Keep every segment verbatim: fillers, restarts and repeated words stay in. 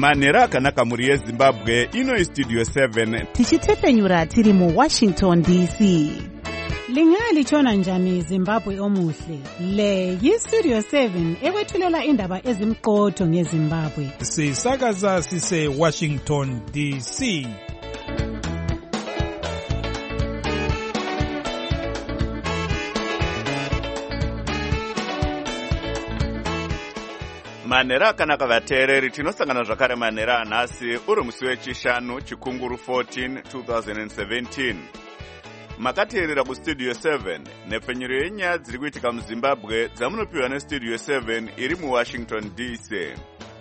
manhero akanaka muri yezimbabwe. Ino istudio seven tichitefenyura tiri mu Washington D C. Lingalitshona njani Zimbabwe omuhle? Le yistudio seven ekwethulela indaba ezimqotho ngeZimbabwe. Sisakaza sise Washington D C. manhero akanaka vateereri, tinosangana zvakare manhero anhasi uri musi wechishanu chikunguru fourteen twenty seventeen. Makateerera kustudio seven nepfenyuro yenyaya dziri kuitika muZimbabwe dzamunopiwa nestudio seven iri muWashington D C.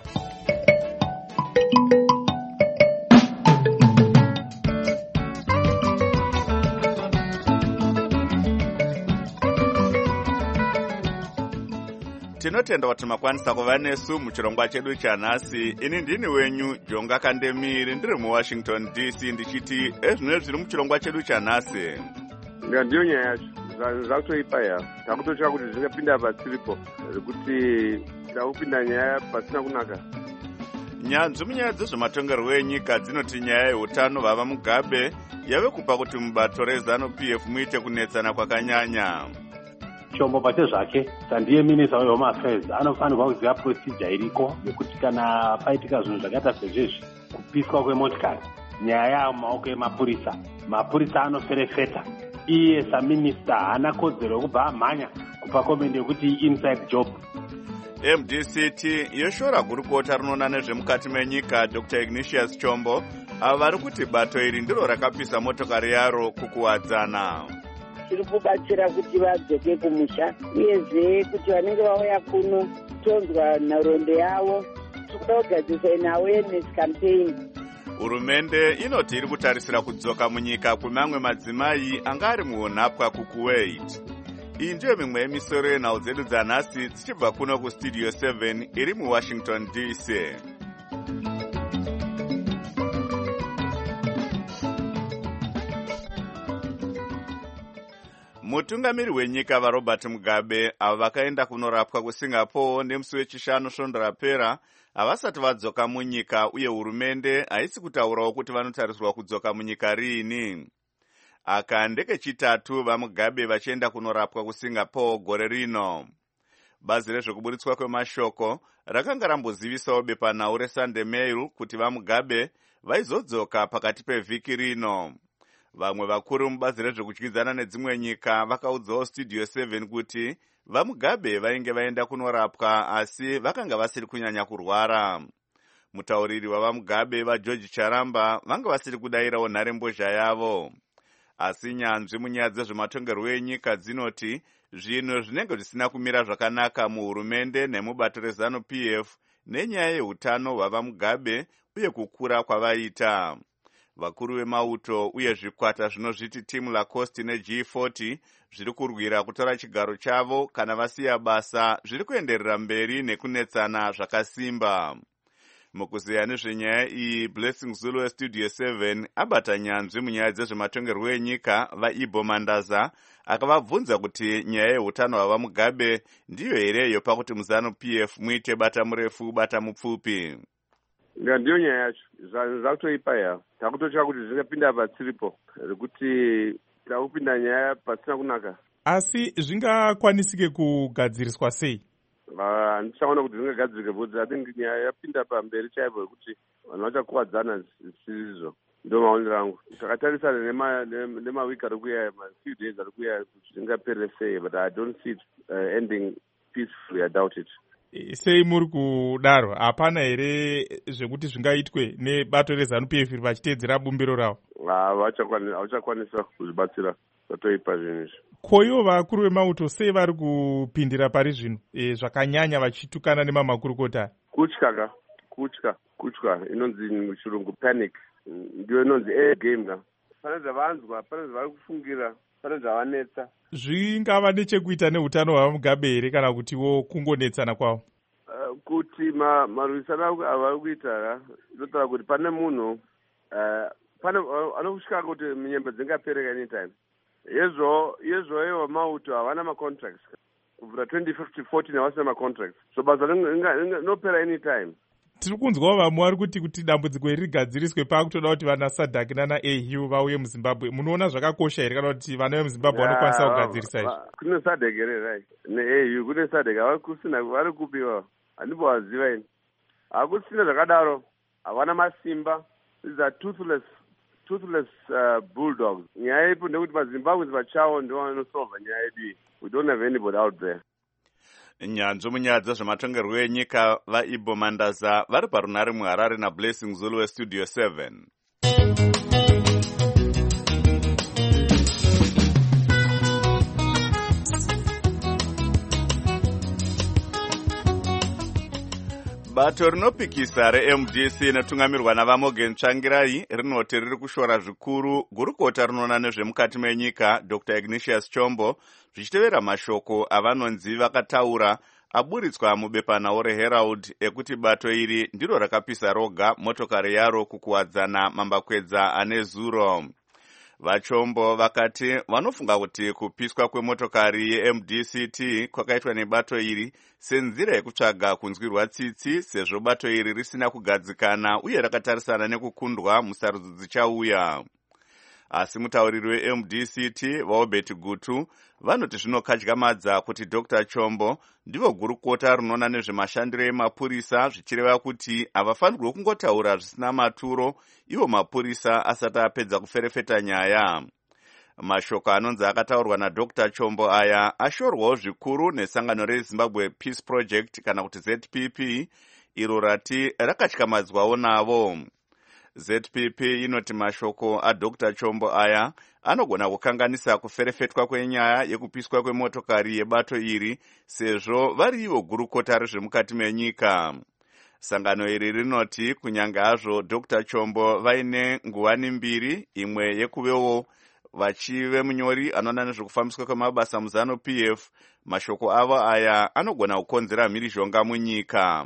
Tinotenda kuti makwanisa kuva nesu muchirongwa chedu chanhasi. Ini ndini wenyu Jonga Kandemiri, ndiri muWashington D C, ndichiti ezvino zviri muchirongwa chedu chanhasi. Ndiyo nyaya yacho zvakutoipa ya takutotya kuti zvingapinda pasiripo kuti takupinda nyaya pasina kunaka. Nyanzvi munyaya dzezvematongerwo enyika dzinoti nyaya yeutano vava Mugabe yave kupa kuti mubato reZANU-P F muite kunetsana kwakanyanya. Chombo pache zvake sandiye minista wehome affairs anofanirwa kuziva procedure iriko yekuti kana paitika zvinhu zvakaita sezvezvi kupiswa kwemotikari nyaya yayo mumaoko emapurisa, mapurisa anoferefeta. Iye saminista haana kodzero yekubva amhanya kupa komende yekuti inside job. M D C T yoshora gurukota rinoona nezvemukati menyika Doctor Ignatius Chombo ava vari kuti bato iri ndiro rakapisa motokari yaro kukuwadzana. Tiri kubatsira kuti vadzoke kumusha uyezve kuti vanenge vauya kuno tonzwa nhoroondo yavo tikuda kugadzirisa ina awareness campaign. Hurumende inoti iri kutarisira kudzoka munyika kwemamwe madzimai anga ari muunhapwa kuKuwait. Iyi ndiyo mimwe yemisoro yenhau dzedu dzanhasi dzichibva kuno kustudio seven iri muWashington D C. Mutungamiri wenyika vaRobert Mugabe ava vakaenda kunorapwa kuSingapore nemusi wechishanu svondo rapera havasati vadzoka munyika, uye hurumende haisi kutaurawo kuti vanotarisirwa kudzoka munyika riini. Aka ndekechitatu vaMugabe vachienda kunorapwa kuSingapore gore rino. Bazi rezvekuburitswa kwemashoko rakanga rambozivisawo bepanhau reSunday Mail kuti vaMugabe vaizodzoka pakati pevhiki rino. Vamwe vakuru mubazi rezvekudyidzana nedzimwe nyika vakaudzawo studio seven kuti vaMugabe vainge vaenda kunorapwa asi vakanga vasiri kunyanya kurwara. Mutauriri wavaMugabe vaGeorge Charamba vanga vasiri kudayirawo nharembozha yavo. Asi nyanzvi munyaya dzezvematongerwo enyika dzinoti zvinhu zvinenge zvisina kumira zvakanaka muhurumende nemubato reZANU-P F nenyaya yeutano hwavaMugabe uye kukura kwavaita. Vakuru vemauto uye zvikwata zvinozviti Team Lacoste neG forty zviri kurwira kutora chigaro chavo kana vasiya basa zviri kuenderera mberi nekunetsana zvakasimba. Mukuzeya nezvenyaya iyi, Blessing Zulu westudio seven abata nyanzvi munyaya dzezvematongerwo enyika vaIbo Mandaza akavabvunza kuti nyaya yeutano hwavaMugabe ndiyo here yopa kuti muZANU-P F muite bata murefu bata mupfupi. Ndiyo nyaya yacho zvakutoipa ya takutotya kuti zvingapinda pasiripo rekuti takupinda nyaya pasina kunaka. Asi zvingakwanisike kugadziriswa sei? Ndichaona kuti zvingagadzirike bvudzi. I think nyaya yapinda pamberi chaipo yekuti vanhu vachakuwadzana zvisizvo. Ndo maonero angu. Takatarisana nemawiki ari kuuya, few days ari kuuya kuti zvingapere sei, but I don't see it uh, ending peacefully. I doubt it. Sei muri kudaro? Hapana here zvekuti zvingaitwe nebato reZANU-P F vachiteedzera bumbiro ravo? Havachakwanisa kuzvibatsira vatoipa zvinhu izvi. Koivo vakuru vemauto sei vari kupindira pari zvino e, zvakanyanya vachitukana nemamakurukota? Kutya, kutya, kutya inonzi muchirungu panic. Ndiyo inonzi air game ka. Pane zvavanzwa, pane zvavari kufungira, pane zvavanetsa. Zvingava nechekuita neutano hwavaMugabe here kana kutiwo kungonetsana kwavo? Uh, kuti ma marwisano avari kuita inotaura kuti pane munhu uh, pane anokusvika kuti nyembe dzingapereka anytime. Yezvo yezvo ivo mauto havana macontracts kubvira twenty fourteen havasina macontracts, so basa rinopera anytime. tiri kunzwawo vamwe vari kuti kuti dambudziko iri rigadziriswe pakutoda kuti vana Sadek nana Ahu vauye muZimbabwe. Munoona zvakakosha here kana kuti vana vemuZimbabwe vanokwanisa kugadzirisa izvi? Kune Sadek here rai neAhu kune Sadek avakusina vari kupiwa handimbovaziva ini hakusina zvakadaro havana masimba. These are toothless toothless uh, bulldogs. Nyaya yedu ndekuti maZimbabwe vachawo ndivo vanosolva nyaya yedu iyi. We don't have anybody out there. Nyanzvi munyaya dzezvematongerwo enyika vaIbo Mandaza vari parunare muHarare naBlessing Zulu weStudio seven. Bato rinopikisa reM D C netungamirwa navaMorgan Tsvangirai rinoti riri kushora zvikuru gurukota rinoona nezvemukati menyika Doctor Ignatius Chombo zvichitevera mashoko avanonzi vakataura aburitswa mubepanhau reHerald ekuti bato iri ndiro rakapisa roga motokari yaro kukuwadzana mambakwedza ane Zuro. Vachombo vakati vanofunga kuti kupiswa kwemotokari yeM D C T kwakaitwa nebato iri senzira yekutsvaga kunzwirwa tsitsi sezvo bato iri risina kugadzikana uye rakatarisana nekukundwa musarudzo dzichauya. Asi mutauriri weM D C T vaObert Gutu vanoti zvinokatyamadza kuti Doctor Chombo ndivo gurukota rinoona nezvemashandiro emapurisa zvichireva kuti havafanirwi kungotaura zvisina maturo ivo mapurisa asati apedza kuferefeta nyaya. Mashoko anonzi akataurwa naDoctor Chombo aya ashorwawo zvikuru nesangano reZimbabwe Peace Project kana kuti Z P P iro rati rakatyamadzwawo navo. Z P P inoti mashoko aDoctor Chombo aya anogona kukanganisa kuferefetwa kwenyaya yekupiswa kwemotokari yebato iri sezvo vari ivo gurukota rezvemukati menyika. Sangano iri rinoti kunyange hazvo Doctor Chombo vaine nguwani mbiri, imwe yekuvewo vachive munyori anoona nezvekufambiswa kwemabasa muZanu P F, mashoko avo aya anogona kukonzera mhirizhonga munyika.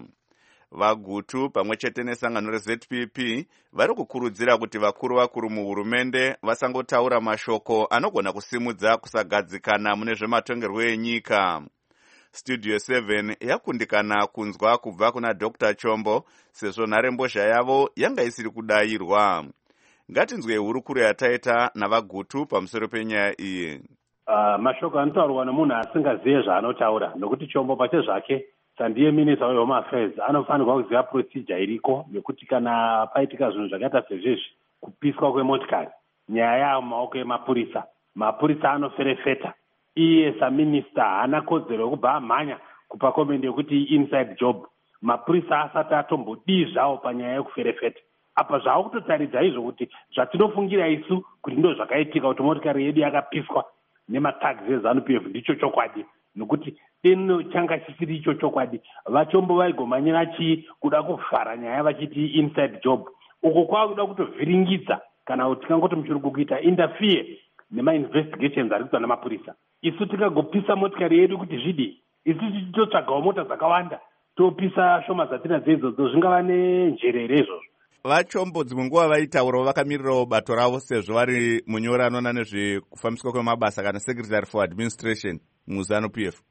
Vagutu pamwe chete nesangano reZ P P vari kukurudzira kuti vakuru vakuru muhurumende vasangotaura mashoko anogona kusimudza kusagadzikana mune zvematongerwo enyika. Studio seven yakundikana kunzwa kubva kuna Doctor Chombo sezvo nharembozha yavo yanga isiri kudayirwa. Ngatinzwe hurukuru yataita navagutu pamusoro penyaya iyi. Uh, mashoko anotaurwa nemunhu asingazive zvaanotaura nokuti Chombo pache zvake sandiye minista weHome Affairs anofanirwa kuziva procedure iriko yekuti kana paitika zvinhu zvakaita sezvezvi kupiswa kwemotikari nyaya yayo mumaoko emapurisa mapurisa anoferefeta iye saminista haana kodzero yekubva amhanya kupa komende yekuti inside job mapurisa asati atombodii zvawo panyaya yekuferefeta apa zvava kutotaridza izvo kuti zvatinofungira isu kuti ndo zvakaitika kuti motikari yedu yakapiswa nematagzi eZanu P F ndicho chokwadi nokuti ino changa chisiri icho chokwadi. Vachombo vaigomanyira chii kuda kuvhara nyaya vachiti inside job uko kwakuda kutovhiringidza kana kuti tikangoti muchirungu kuita interfere nemainvestigations ari kuitwa nemapurisa. Isu tikagopisa motikari yedu kuti zvidii, isu titotsvagawo mota dzakawanda topisa shoma dzatinadzo idzodzo zvingava nenjerere izvozvo. Vachombo dzimwe nguva vaitaurawo vakamirirawo bato ravo sezvo vari munyori anoona nezvekufambiswa kwemabasa kana secretary for administration muZanu P F.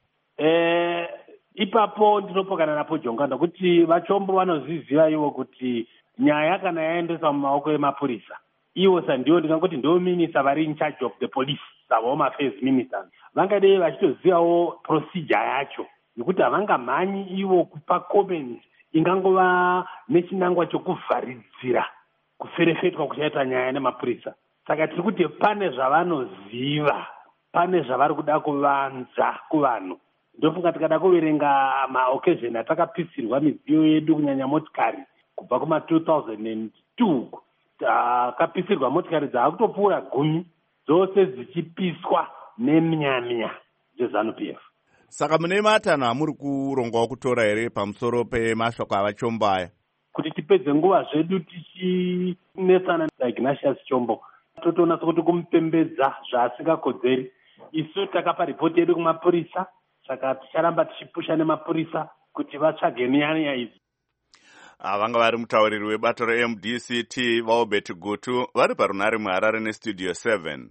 Eh, ipapo ndinopokana napo jonga nokuti vachombo vanozviziva ivo kuti nyaya kana yaendeswa mumaoko emapurisa ivo sandiwo ndingangoti ndo minista vari in charge of the police savaHome Affairs ministers vangadei vachitozivawo procedure yacho nekuti havangamhanyi ivo kupa comment ingangova nechinangwa chokuvharidzira kuferefetwa kuchaita nyaya nemapurisa. Saka tiri kuti pane zvavanoziva, pane zvavari kuda kuvanza kuvanhu. Ndofunga tikada kuverenga maoccasion atakapisirwa midziyo yedu kunyanya motikari kubva kuma two thousand two takapisirwa motikari dzakutopfuura gumi dzose dzichipiswa nemyamya dzeZanu P F. Saka mune matanho amuri kurongwawo kutora here pamusoro pemashoko avaChombo aya? Kuti tipedze nguva zvedu tichinetsana naIgnatius Chombo totoonasa kuti kumupembedza zvaasingakodzeri. Isu takapa ripoti yedu kumapurisa, saka ticharamba tichipusha nemapurisa kuti vatsvage nyaya idzi. Vanga vari mutauriri webato reM D C T vaObert Gutu vari parunare muHarare neStudio seven.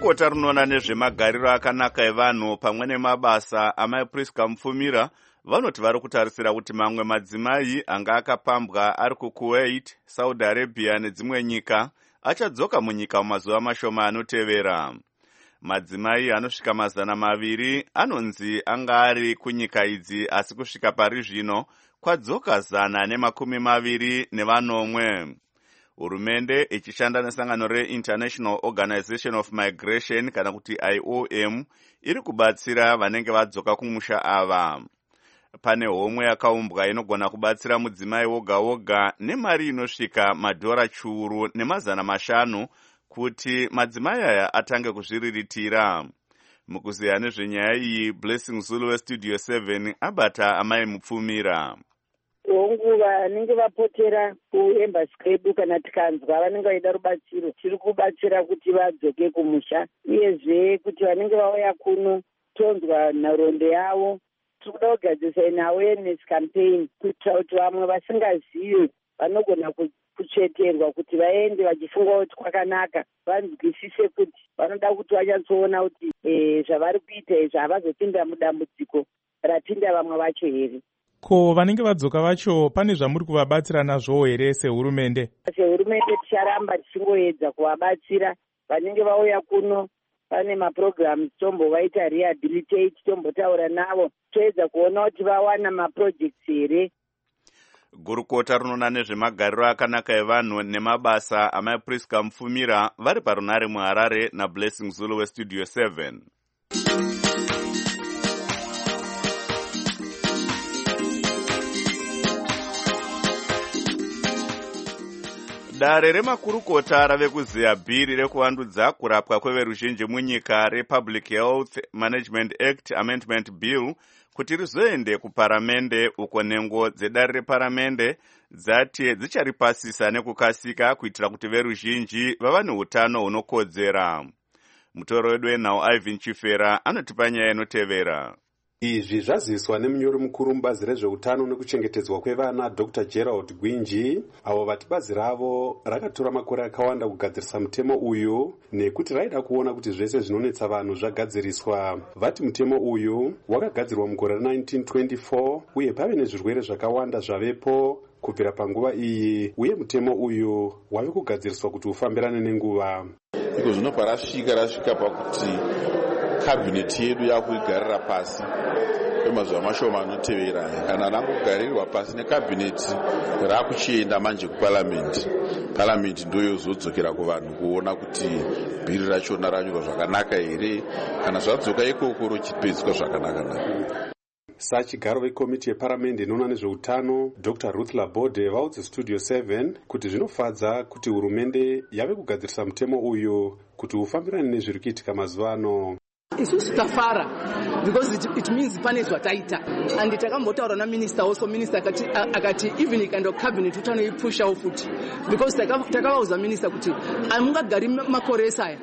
gurukota rinoona nezvemagariro akanaka evanhu pamwe nemabasa amapriska Mufumira vanoti vari kutarisira kuti mamwe madzimai anga akapambwa ari kuKuwait, Saudi Arabia nedzimwe nyika achadzoka munyika mumazuva mashoma anotevera. Madzimai anosvika mazana maviri anonzi anga ari kunyika idzi, asi kusvika pari zvino kwadzoka zana nemakumi maviri nevanomwe. Hurumende ichishanda nesangano reInternational Organization of Migration kana kuti I O M iri kubatsira vanenge vadzoka kumusha ava. Pane homwe yakaumbwa inogona kubatsira mudzimai woga woga nemari inosvika madhora chiuru nemazana mashanu kuti madzimai aya atange kuzviriritira. Mukuziya nezvenyaya iyi, Blessing Zulu weStudio seven abata amai Mupfumira. hongu vanenge vapotera kuembassy kwedu kana tikanzwa vanenge vaida rubatsiro tiri kubatsira kuti vadzoke kumusha, uyezve kuti vanenge vauya kuno tonzwa nhoroondo yavo. Tiri kuda kugadzirisa an awareness campaign kuitira kuti vamwe vasingazivi vanogona kutsveterwa kuti vaende vachifunga kuti kwakanaka, vanzwisise kuti vanoda kuti vachatsoona kuti zvavari kuita izvi havazopinda mudambudziko rapinda vamwe vacho here. Ko vanenge vadzoka vacho pane zvamuri kuvabatsira nazvo here sehurumende? Sehurumende ticharamba tichingoedza kuvabatsira vanenge vauya kuno. Pane maprograms tombovaita rehabilitate, tombotaura navo toedza kuona kuti vawana maprojects here. Gurukota rinoona nezvemagariro akanaka evanhu nemabasa amapriska Mufumira vari parunare muHarare naBlessing Zulu weStudio seven. Dare remakurukota rave kuziya bhiri rekuvandudza kurapwa kweveruzhinji munyika rePublic Health Management Act Amendment Bill kuti rizoende kuparamende, uko nhengo dzedare reparamende dzati dzicharipasisa nekukasika kuitira kuti veruzhinji vava neutano hunokodzera. Mutoro wedu wenhau Ivan Chifera anotipa nyaya inotevera. Izvi zvaziviswa nemunyori mukuru mubazi rezveutano nekuchengetedzwa kwevana Doctor Gerald Gwinji, avo vati bazi ravo rakatora makore akawanda kugadzirisa mutemo uyu nekuti raida kuona kuti zvese zvinonetsa vanhu zvagadziriswa. Vati mutemo uyu wakagadzirwa mugore nineteen twenty-four uye pave nezvirwere zvakawanda zvavepo kubvira panguva iyi, uye mutemo uyu wave kugadziriswa kuti ufambirane nenguva. Iko zvinobva rasvika rasvika pakuti kabineti yedu yakuigarira pasi kwemazuva mashoma anotevera, kana rangogarirwa pasi nekabineti rakuchienda manje kuparamende. Paramende ndiyo yozodzokera kuvanhu kuona kuti bhiri rachona ranyorwa zvakanaka here, kana zvadzoka ikoko rochipedzwa zvakanaka. Sachigaro vekomiti yeparamende inoona nezveutano Doctor Ruth Labode vaudze Studio seven kuti zvinofadza kuti hurumende yave kugadzirisa mutemo uyu kuti ufambirane nezviri kuitika mazuva ano. Isusu tafara because it, it means pane zvataita, and takambotaura naminister also, minister akati akati even kind of cabinet utanoipushawo futi because takavauza minister kuti amungagari makore esaya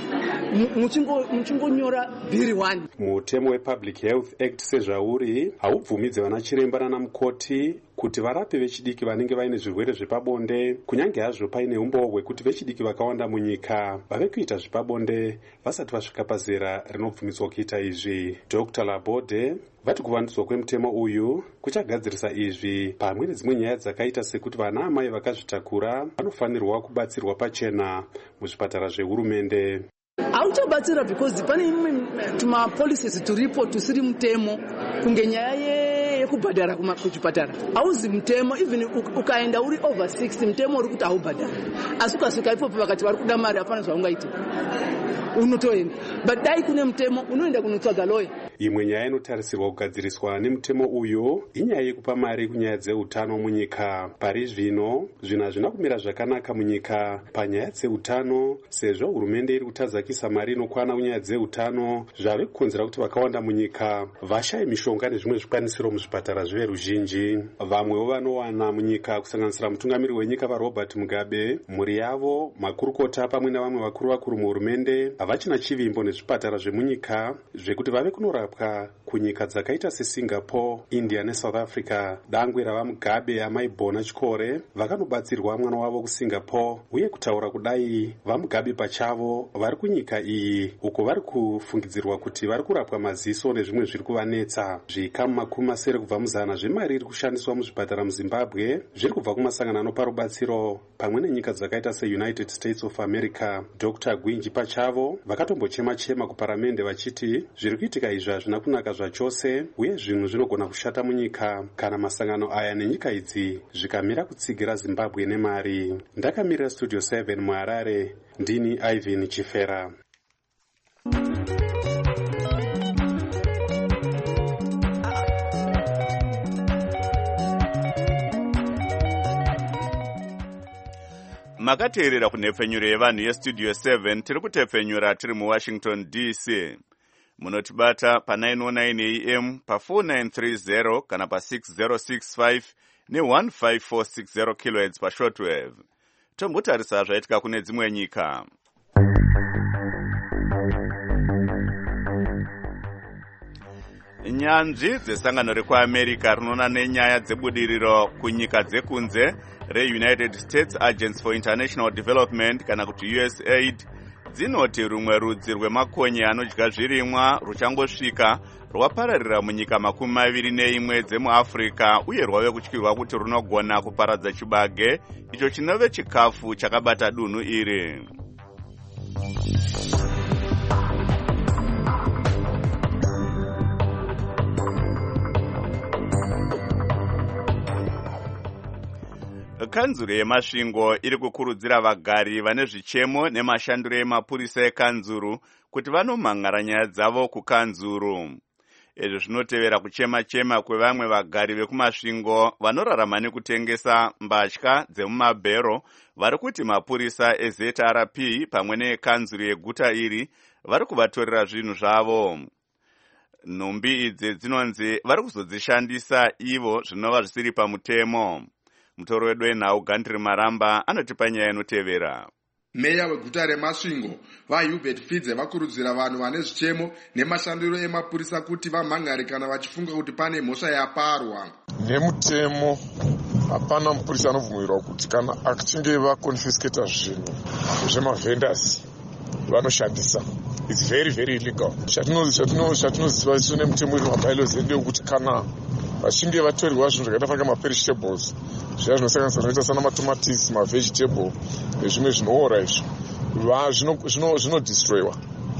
muchingonyora bhiri one. Mutemo wePublic Health Act sezvauri haubvumidze vana chiremba nana mukoti kuti varape vechidiki vanenge vaine zvirwere zvepabonde, kunyange hazvo paine umboo kuti vechidiki vakawanda munyika vave kuita zvepabonde vasati vasvika pazera rinobvumidzwa kuita izvi. Doctor Labode vati kuvandudzwa kwemutemo uyu kuchagadzirisa izvi pamwe nedzimwe nyaya dzakaita sekuti vana amai vakazvitakura vanofanirwa kubatsirwa pachena muzvipatara zvehurumende. Hauchabatsira because pane imwe tumapolicies turipo tusiri mutemo, kunge nyaya yekubhadhara kuchipatara hauzi mutemo. Even ukaenda uri over sixty mutemo uri kuti haubhadhara, asi ukasvika ipopo vakati vari kuda mari hapana zvaungaita, unotoenda. But dai kune mutemo unoenda kunotsvaga lawyer. Imwe nyaya inotarisirwa kugadziriswa nemutemo uyu inyaya yekupa mari kunyaya dzeutano munyika. Pari zvino zvinhu hazvina kumira zvakanaka munyika panyaya dzeutano, sezvo hurumende iri kutadzakisa mari inokwana kunyaya dzeutano, zvave kukonzera kuti vakawanda munyika vashaye mishonga nezvimwe zvikwanisiro muzvipatara zvive ruzhinji. Vamwewo vanowana munyika kusanganisira mutungamiri wenyika vaRobert Mugabe, mhuri yavo, makurukota pamwe navamwe vakuru vakuru muhurumende havachina chivimbo nezvipatara zvemunyika zvekuti vave kunorapwa kunyika dzakaita sesingapore, India neSouth Africa. Dangwe rava Mugabe amai Bona Chikore vakanobatsirwa mwana wavo kusingapore, uye kutaura kudai vaMugabe pachavo vari kunyika iyi uko vari kufungidzirwa kuti vari kurapwa maziso nezvimwe zviri kuvanetsa. Zvikamu makumi masere kubva muzana zvemari iri kushandiswa muzvipatara muZimbabwe zviri kubva kumasangano anopa rubatsiro pamwe nenyika dzakaita seUnited States of America. Doctor Gwinji pachavo vakatombochema-chema kuparamende vachiti zviri kuitika izvi hazvina kunaka zvachose, uye zvinhu zvinogona kushata munyika kana masangano aya nenyika idzi zvikamira kutsigira Zimbabwe nemari. Ndakamirira Studio seven muHarare, ndini Ivan Chifera. Makateerera kunhepfenyuro yevanhu yestudio seven tiri kutepfenyura tiri muWashington D C. Munotibata pa nine oh nine A M, pa four nine three zero kana pa six zero six five ne one five four six zero kilohertz pa shortwave. Tombotarisa zvaitika kune dzimwe nyika. Nyanzvi dzesangano rekuAmerica rinoona nenyaya dzebudiriro kunyika dzekunze reUnited States Agency for International Development kana kuti U S A I D dzinoti rumwe rudzi rwemakonye anodya zvirimwa ruchangosvika rwapararira munyika makumi maviri neimwe dzemuAfrica, uye rwave kutyirwa kuti runogona kuparadza chibage icho chinove chikafu chakabata dunhu iri. Kanzuru yemasvingo iri kukurudzira vagari vane zvichemo nemashandiro emapurisa ekanzuru kuti vanomhan'ara nyaya dzavo kukanzuru. Izvi zvinotevera kuchema-chema kwevamwe vagari vekumasvingo vanorarama nekutengesa mbatya dzemumabhero vari kuti mapurisa eZ R P pamwe nekanzuru yeguta iri vari kuvatorera zvinhu zvavo. Nhumbi idzi dzinonzi vari kuzodzishandisa ivo zvinova zvisiri pamutemo. Mutoro wedu wenhau Gandri Maramba anotipa nyaya inotevera. Meya weguta remasvingo vaHubert Fidze vakurudzira vanhu vane zvichemo nemashandiro emapurisa kuti vamhan'are kana vachifunga kuti pane mhosva yaparwa. Nemutemo hapana mupurisa anobvumirwa kuti kana achinge vaconfiscata zvinhu zvemavhendors vanoshandisa. It's very very illegal. Chatinoziva isu nemutemo iri mabylaws ndeyekuti kana vachinge vatorerwa zvinhu zvakaita faka maperishables zviya zvinosanganisira zvinoita sana matomatisi, mavegetable nezvimwe zvinoora izvo zvinodestroywa.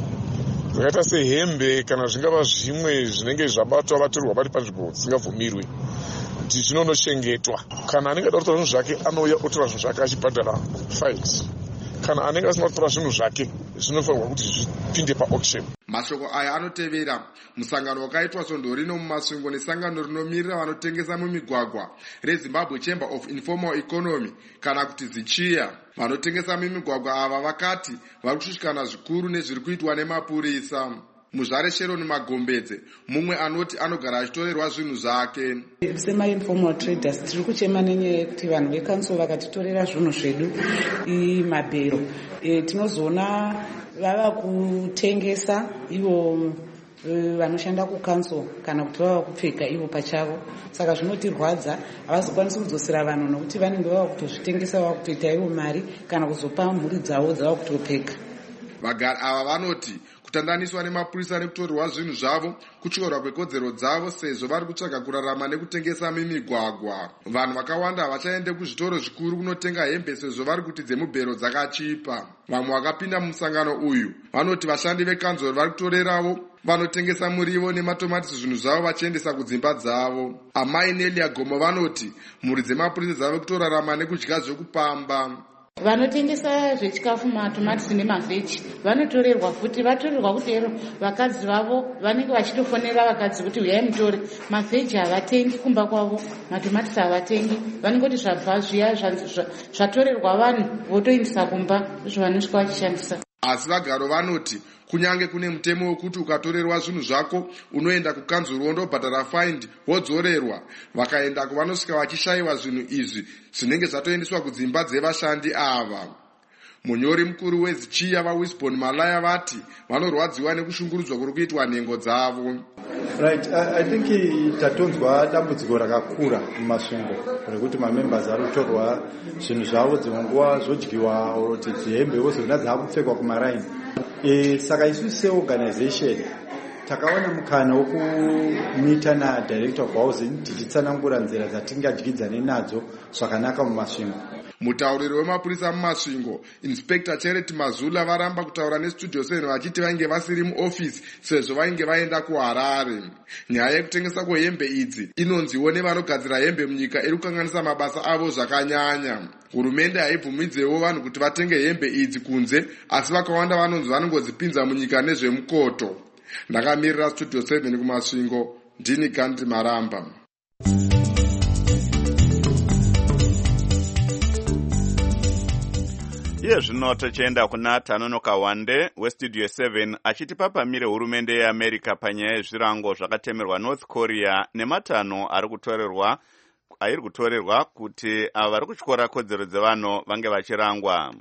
Zvakaita sehembe kana zvingava zvimwe zvinenge zvabatwa vatorerwa vari panzvimbo dzisingabvumirwi kuti zvinonochengetwa. Kana anenge ada kutora zvinhu zvake anouya otora zvinhu zvake achibhadhara fines. Kana anenge asina kutora zvinhu zvake zvinofanirwa kuti zvipinde paauction. Mashoko aya anotevera musangano wakaitwa svondo rino mumasvingo nesangano rinomirira vanotengesa mumigwagwa reZimbabwe Chamber of Informal Economy kana kuti zichiya. Vanotengesa mumigwagwa ava vakati vari kushushikana zvikuru nezviri kuitwa nemapurisa. Muzvare Sharon Magombedze mumwe anoti anogara achitorerwa zvinhu zvake. Sema-informal traders tiri kuchema nenyaya yekuti vanhu vekanso vakatitorera zvinhu zvedu mabhero. E, tinozoona vava kutengesa ivo vanoshanda kukanso kana kuti vava kupfeka ivo pachavo. Saka zvinotirwadza, havazokwanisi kudzosera vanhu nokuti vanenge vava kutozvitengesa vava kutoita ivo mari kana kuzopa mhuri dzavo dzava kutopfeka. Vagari ava vanoti kutandaniswa nemapurisa nekutorerwa zvinhu zvavo kutyorwa kwekodzero dzavo sezvo vari kutsvaga kurarama nekutengesa mimigwagwa. Vanhu vakawanda havachaende kuzvitoro zvikuru kunotenga hembe sezvo vari kuti dzemubhero dzakachipa. Vamwe vakapinda mumusangano uyu vanoti vashandi vekanzuro vari kutorerawo vanotengesa murivo nematomatisi zvinhu zvavo vachiendesa kudzimba dzavo. Amai Nelia Gomo vanoti mhuri dzemapurisa dzave kutorarama nekudya zvekupamba. Vanotengesa zvechikafu matomatisi nemavheji vanotorerwa futi. Vatorerwa kuti ero vakadzi vavo vanenge vachitofonera vakadzi kuti uyai mutore. Mavheji havatengi kumba kwavo, matomatisi havatengi. Vanongoti zvabva zviya zvatorerwa vanhu votoindisa kumba zvavanosvika vachishandisa. Asi vagaro vanoti kunyange kune mutemo wekuti ukatorerwa zvinhu zvako unoenda kukanzuru wondobhadhara fine wodzorerwa. Vakaenda kuvanosvika vachishayiwa zvinhu izvi zvinenge zvatoendeswa kudzimba dzevashandi ava. Munyori mukuru wezichiya vaWisbon Malaya vati vanorwadziwa nekushungurudzwa kuri kuitwa nhengo dzavo. Right, I, I think tatonzwa dambudziko rakakura mumasvingo rekuti mamembers ari kutorwa zvinhu zvavo dzimwe nguva zvodyiwa oroti dzihembe vozona dzaakupfekwa kumaraini. E, saka isusu seorganization takawana mukana wokumita nadirector of housing tichitsanangura nzira dzatingadyidzane nadzo zvakanaka mumasvingo. Mutauriri wemapurisa mumasvingo Inspector Charity Mazula varamba kutaura nestudio seven vachiti vainge vasiri muofisi sezvo vainge vaenda kuHarare. Nyaya yekutengesa kwehembe idzi inonziwo nevanogadzira hembe munyika iri kukanganisa mabasa avo zvakanyanya. Hurumende haibvumidzewo vanhu kuti vatenge hembe idzi kunze, asi vakawanda vanonzi vanongodzipinza munyika nezvemukoto. Ndakamirira studio seven kumasvingo, ndini Gandhi Maramba. Iye zvino tichienda kuna Tanonoka Wande westudio seven achitipa pamire hurumende yeAmerica panyaya yezvirango zvakatemerwa North Korea nematanho ari kutorerwa airi kutorerwa kuti ava vari kutyora kodzero dzevanhu vange vachirangwa.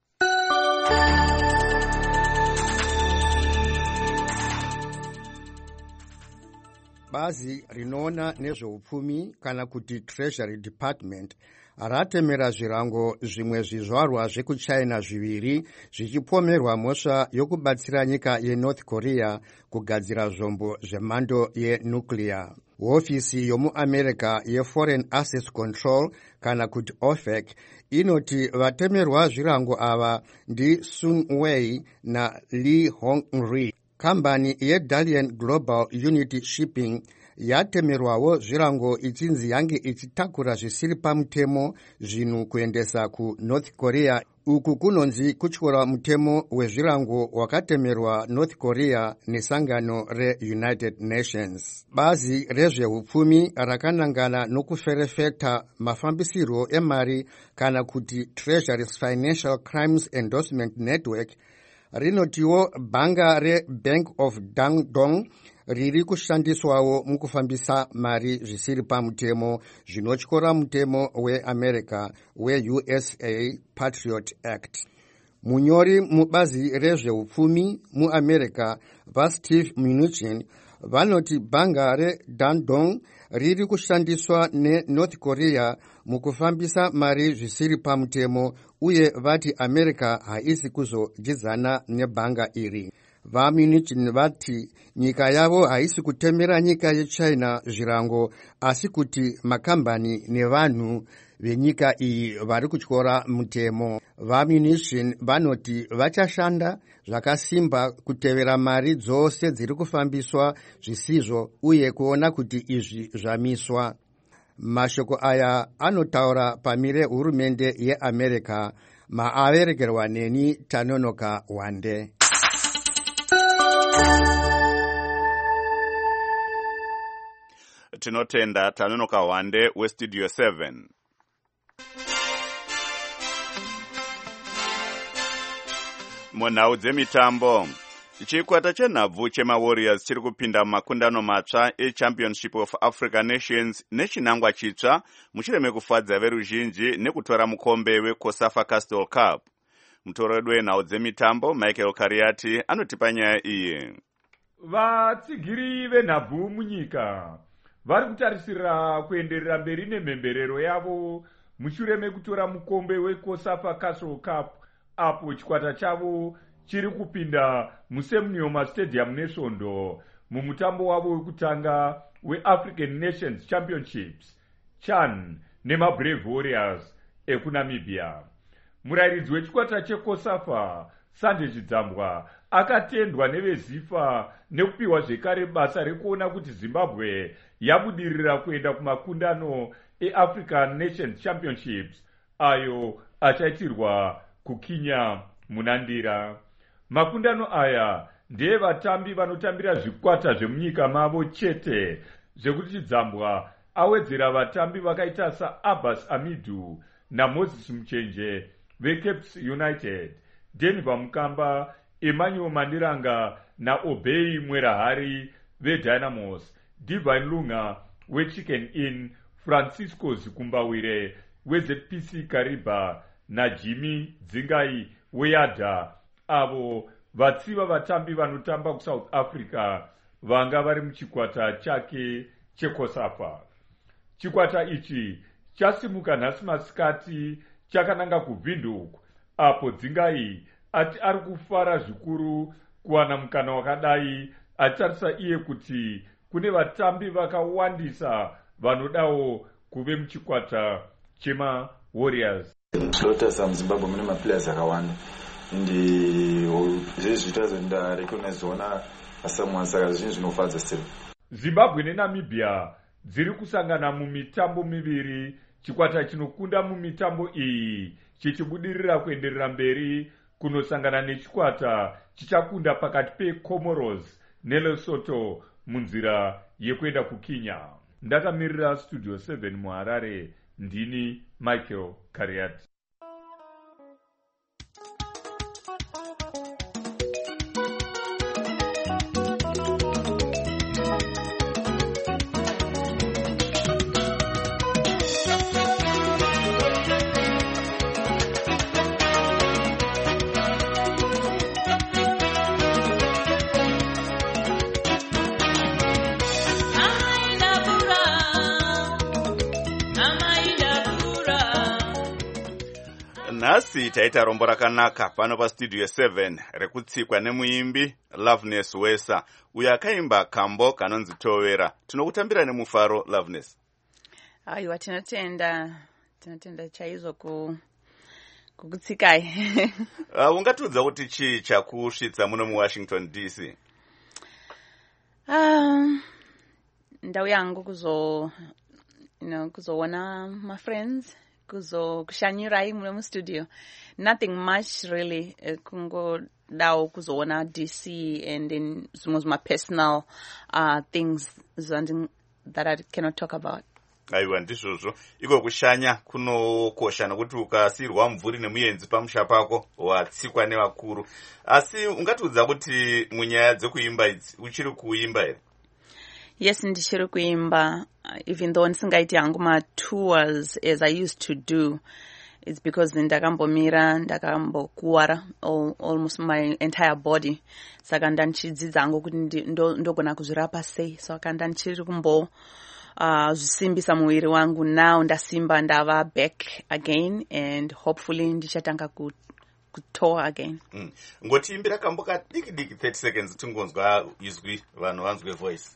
Bazi rinoona nezveupfumi kana kuti Treasury Department ratemera zvirango zvimwe zvizvarwa zvekuchina zviviri zvichipomerwa mhosva yokubatsira nyika yeNorth Korea kugadzira zvombo zvemhando yenuclear. Hofisi yomuAmerica yeForeign Assets Control kana kuti O F A C inoti vatemerwa zvirango ava ndi Sun Wei na Lee Hong-ri. Kambani yeDalian Global Unity Shipping yatemerwawo zvirango ichinzi yange ichitakura zvisiri pamutemo zvinhu kuendesa kuNorth Korea. Uku kunonzi kutyora mutemo wezvirango wakatemerwa North Korea nesangano reUnited Nations. Bazi rezveupfumi rakanangana nokuferefeta mafambisiro emari kana kuti Treasury's Financial Crimes Endorsement Network rinotiwo bhanga reBank of Dandong riri kushandiswawo mukufambisa mari zvisiri pamutemo zvinotyora mutemo weAmerica we-U S A Patriot Act. Munyori mubazi rezveupfumi muAmerica vaSteve Mnuchin vanoti bhanga reDandong riri kushandiswa neNorth Korea mukufambisa mari zvisiri pamutemo uye vati America haisi kuzodyidzana nebhanga iri. VaMnuchin vati nyika yavo haisi kutemera nyika yeChina zvirango asi kuti makambani nevanhu venyika iyi vari kutyora mutemo. VaMnuchin vanoti vachashanda zvakasimba kutevera mari dzose dziri kufambiswa zvisizvo uye kuona kuti izvi zvamiswa. Mashoko aya anotaura pamire hurumende yeAmerica maaverekerwa neni Tanonoka Wande. Tinotenda Tanonoka Wande westudio seven. Munhau dzemitambo, chikwata chenhabvu chemaWarriors chiri kupinda mumakundano matsva eChampionship of African Nations nechinangwa chitsva mushure mekufadza veruzhinji nekutora mukombe weCOSAFA Castle Cup. Mutoredo wenhau dzemitambo Michael Kariati anotipa nyaya iyi. Vatsigiri venhabvu munyika vari kutarisira kuenderera mberi nemhemberero yavo mushure mekutora mukombe weCOSAFA Castle Cup apo chikwata chavo chiri kupinda muSeminole Stadium neSvondo mumutambo wavo wekutanga weAfrican Nations Championships CHAN nemaBrave Warriors ekuNamibia. Murairidzi wechikwata cheCOSAFA Sanje Chidzambwa akatendwa neveZIFA nekupiwa zvekare basa rekuona kuti Zimbabwe yabudirira kuenda kumakundano eAfrican Nations Championships ayo achaitirwa kuKenya munandira. Makundano aya ndiye vatambi vanotambira zvikwata zvemunyika mavo chete, zvekuti Chidzambwa awedzera vatambi vakaita saAbbas Amidu naMoses Muchenje veCapes United, Denver Mukamba, Emmanuel Mandiranga naObey Mwerahari veDynamos, Divine Lunga weChicken Inn, Francisco Zikumbawire weZPC Kariba naJimmy Dzingai weYada, avo vatsiva vatambi vanotamba kuSouth Africa vanga vari muchikwata chake chekosapa. Chikwata ichi chasimuka nhasi masikati chakananga kuVindhoek, apo Dzingai ati ari kufara zvikuru kuwana mukana wakadai, achitarisa iye kuti kune vatambi vakawandisa vanodawo kuve muchikwata chema Warriors. Tinotarisa muZimbabwe mune maplayers akawanda ndi zvezvita zvendarekonaizona asamwana, saka zvinhu zvinofadza still. Zimbabwe neNamibia dziri kusangana mumitambo miviri, chikwata chinokunda mumitambo iyi chichibudirira kuenderera mberi kunosangana nechikwata chichakunda pakati peComoros neLesotho munzira yekuenda kuKenya. Ndakamirira Studio seven muHarare, ndini Michael Kariati. Nhasi taita rombo rakanaka pano pastudio seven rekutsikwa nemuimbi Loveness Wesa uyo akaimba kambo kanonzi Tovera. Tinokutambira nemufaro Loveness. Aiwa, tinotenda tinotenda chaizvo ku kukutsikai. uh, ungatudza kuti chii chakusvitsa muno muWashington D C? Um, ndau yangu kuzo you know kuzoona my friends, kuzo kushanyirai muno mustudio. Nothing much really, uh, kungo dao kuzoona D C and in some of my personal uh, things that I cannot talk about. Aiwa, ndizvozvo. Iko kushanya kunokosha nokuti ukasirwa mvuri nemuyenzi pamusha pako watsikwa nevakuru. Asi ungatiudza kuti munyaya dzekuimba idzi uchiri kuimba here? Yes, ndichiri kuimba, uh, even though ndisingaiti hangu ma tours as I used to do. It's because ndakambomira ndakambokuwara almost my entire body. Saka ndanchidzidza hangu kuti ndogona kuzvirapa sei. So akanda ndichiri kumbo Uh, zvisimbisa muviri wangu. Now ndasimba ndava back again and hopefully ndichatanga ku kutour again. Mm. Ngotiimbira kamboka diki diki thirty seconds tingonzwa izwi vanhu vanzwe voice.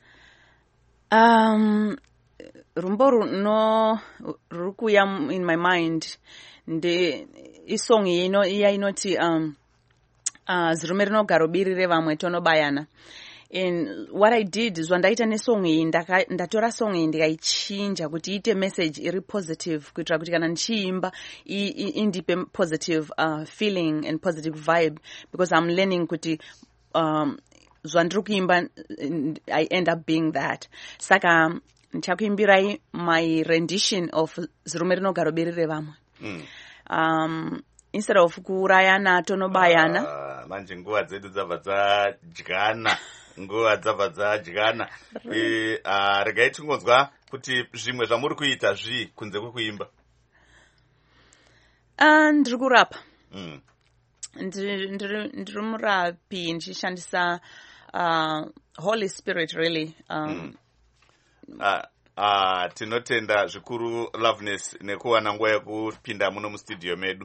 Um rumbo runo rukuya in my mind nde isong ino iya inoti um uh, zirume rinogara ubirire vamwe tonobayana. And what I did is wandaita nesong iyi ndatora song iyi ndikaichinja kuti iite message iri positive kuitira kuti kana ndichiimba indipe positive uh, feeling and positive vibe, because I'm learning kuti um, zvandiri kuimba I end up being that. Saka ndichakuimbirai my rendition of zirume rinogara ubirire vamwe. Mm. Um, instead of kuurayana tonobayana. Uh, manje nguva dzedu dzabva dzadyana. Nguva dzabva dzadyana. E, uh, regai tingonzwa kuti zvimwe zvamuri kuita zvi kunze kwekuimba. Uh, ndiri kurapa. Mm. Ndiri murapi ndichishandisa uh, Holy Spirit really. Um, mm. uh, uh, tinotenda zvikuru Loveness nekuwana nguva yekupinda muno mustudio medu.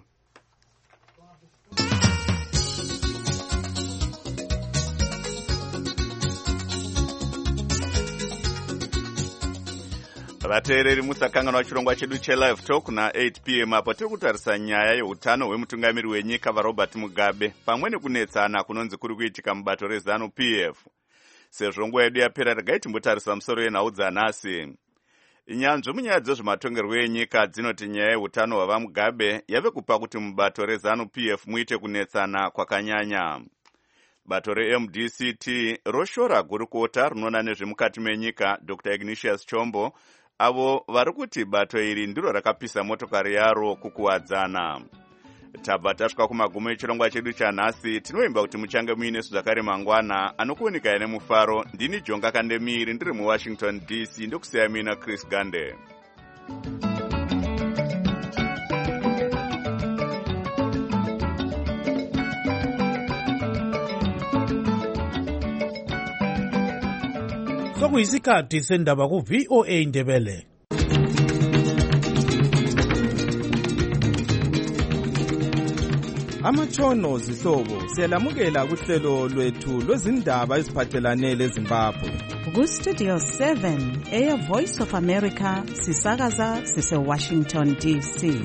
Vateereri musakanganwa chirongwa chedu chelive talk na eight p m apo tiri kutarisa nyaya yeutano hwemutungamiri wenyika vaRobert Mugabe pamwe nekunetsana kunonzi kuri kuitika mubato reZanu P F. Sezvo nguva yedu yapera, regai timbotarisa musoro yenhau dzanhasi. Nyanzvi munyaya dzezvematongerwo enyika dzinoti nyaya yeutano hwavaMugabe yave kupa kuti mubato reZanu P F muite kunetsana kwakanyanya. Bato reM D C T roshora gurukota rinoona nezvemukati menyika Doctor Ignatius Chombo avo vari kuti bato iri ndiro rakapisa motokari yaro kukuwadzana. Tabva tasvika kumagumo echirongwa chedu chanhasi. Tinoimba kuti muchange muinesu zvakare mangwana. Anokuoneka nemufaro, ndini Jonga Kandemiri, ndiri muWashington D C, ndokusiya mina Chris Gande. Sokuyisikhathi sendaba ku V O A Ndebele. Amatshono zihlobo siyalamukela kuhlelo lwethu lwezindaba eziphathelane leZimbabwe. Ku Studio seven eya Voice of America sisakaza sise Washington D C.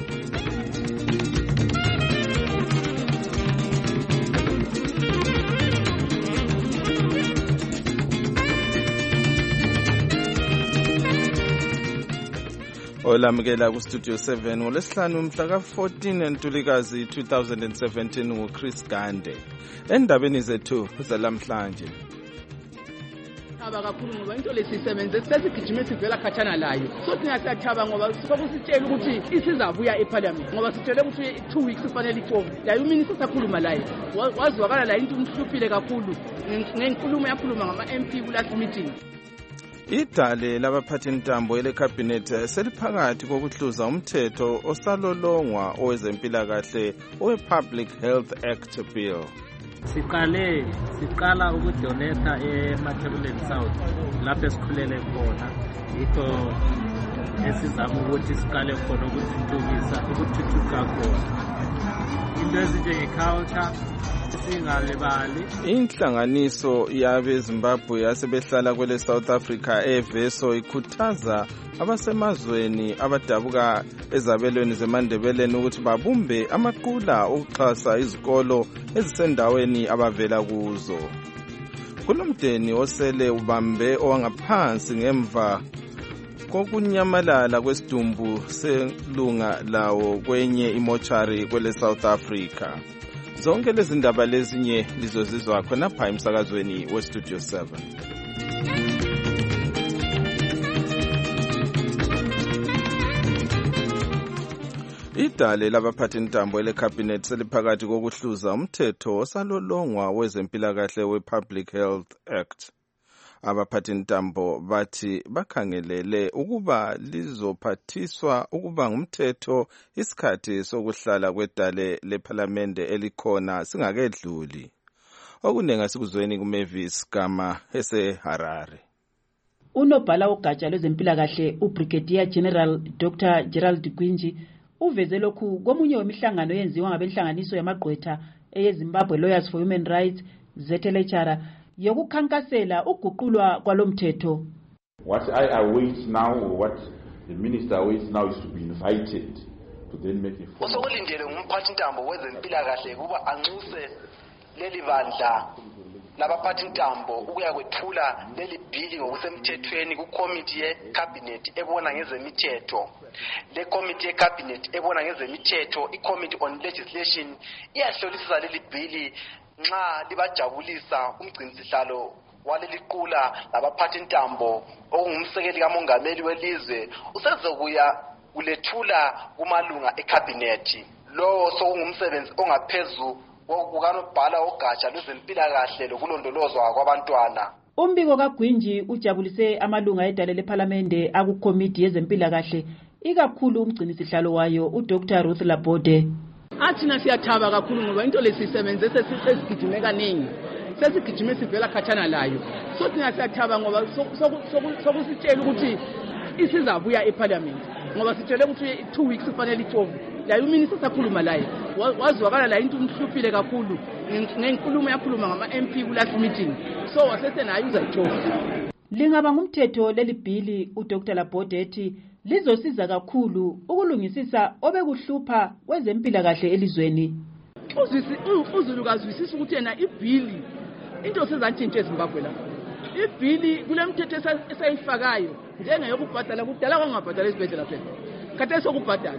Olamukela ku Studio seven ngolesihlanu mhla ka fourteen Ntulikazi two thousand seventeen nguChris Gande. Endabeni zethu zalamhlanje. Thaba kakhulu ngoba into lesisebenze sesigijime sivela khatshana layo. Sothi ngiyathaba ngoba sokusitshela ukuthi isizabuya eParliament ngoba sitshele ukuthi two weeks kufanele itshovu. La uminister sakhuluma laye. Wazwakala la into umhluphile kakhulu. Ngenkulumo yakhuluma ngama M P ku last meeting. Idale labaphathi ntambo ele cabinet seliphakathi kokuhluza umthetho osalolongwa owezempilakahle owe Public Health Act bill. Siqale siqala ukudonetha eMatabeleland South lapho esikhulele khona yikho esizama ukuthi siqale khona ukuthuthukisa ukuthuthuka khona into ezinjengeculture singalibali. Inhlanganiso yabe Zimbabwe yasebehlala kwele South Africa eVeso ikhuthaza abasemazweni abadabuka ezabelweni zeMandebeleni ukuthi babumbe amaqula okuxhasa izikolo ezisendaweni abavela kuzo. Kulomdeni osele ubambe owangaphansi ngemva kokunyamalala kwesidumbu selunga lawo kwenye imochari kwele South Africa. Zonke lezi ndaba lezinye lizozizwa khona pha emsakazweni we Studio seven. Idale labaphathi ntambo ele cabinet seliphakathi kokuhluza umthetho osalolongwa wezempilakahle we Public Health Act. Abaphathi ntambo bathi bakhangelele ukuba lizophathiswa ukuba ngumthetho isikhathi sokuhlala kwedale leParliamente elikhona singakedluli. Okunenga sikuzweni kuMavis Gama eseHarare. Unobhala wogatsha lwezempilakahle uBrigadier General Doctor Gerald Gwinji uveze lokhu komunye wemihlangano yenziwa ngabenhlanganiso yamagqwetha eyeZimbabwe Lawyers for Human Rights Z L H R yokukhankasela uguqulwa kwalomthetho. What I await now, or what the minister awaits now, is to be invited to then make a full. Osokulindele ngumphathi ntambo wezempilakahle kuba anxuse leli bandla labaphathi ntambo ukuya kwethula leli bili ngokusemthethweni ku committee ye cabinet ebona ngezemithetho. Le committee ye cabinet ebona ngezemithetho, i committee on legislation iyahlolisisa leli bili nxa libajabulisa umgcinisihlalo waleliqula labaphathi ntambo okungumsekeli kamongameli welizwe usezokuya kulethula kumalunga ecabinet. Lo sokungumsebenzi ongaphezulu wokukanobhala ogatsha lwezempilakahle lokulondolozwa kwabantwana. Umbiko kaGwinji ujabulise amalunga edale leParliamente akukomiti yezempilakahle ikakhulu umgcinisihlalo wayo uDr Ruth Labode. Athina siyathaba kakhulu ngoba into lesisebenze sesigijime kaningi. Sesigijime sivela khatshana layo. Sothi siyathaba ngoba sokusitshela ukuthi isizabuya eParliament. Ngoba sitshele ukuthi two weeks kufanele itshovu. La uminister sakhuluma laye. Wazwakala la into umhluphile kakhulu. Ngenkulumo yakhuluma ngama M P ku last meeting. So wasese nayo uzayitshovu. Lingaba ngumthetho leli bhili uDr Labode ethi lizosiza kakhulu ukulungisisa obekuhlupha kwezempilakahle elizweni. Uzisi uzulukazwisisa ukuthi yena ibhili into sezantshintshe eZimbabwe la. Ibhili kulemthetho esayifakayo njengeyokubhadala kudala kwangabhadala esibhedlela phela. Kade sokubhadala.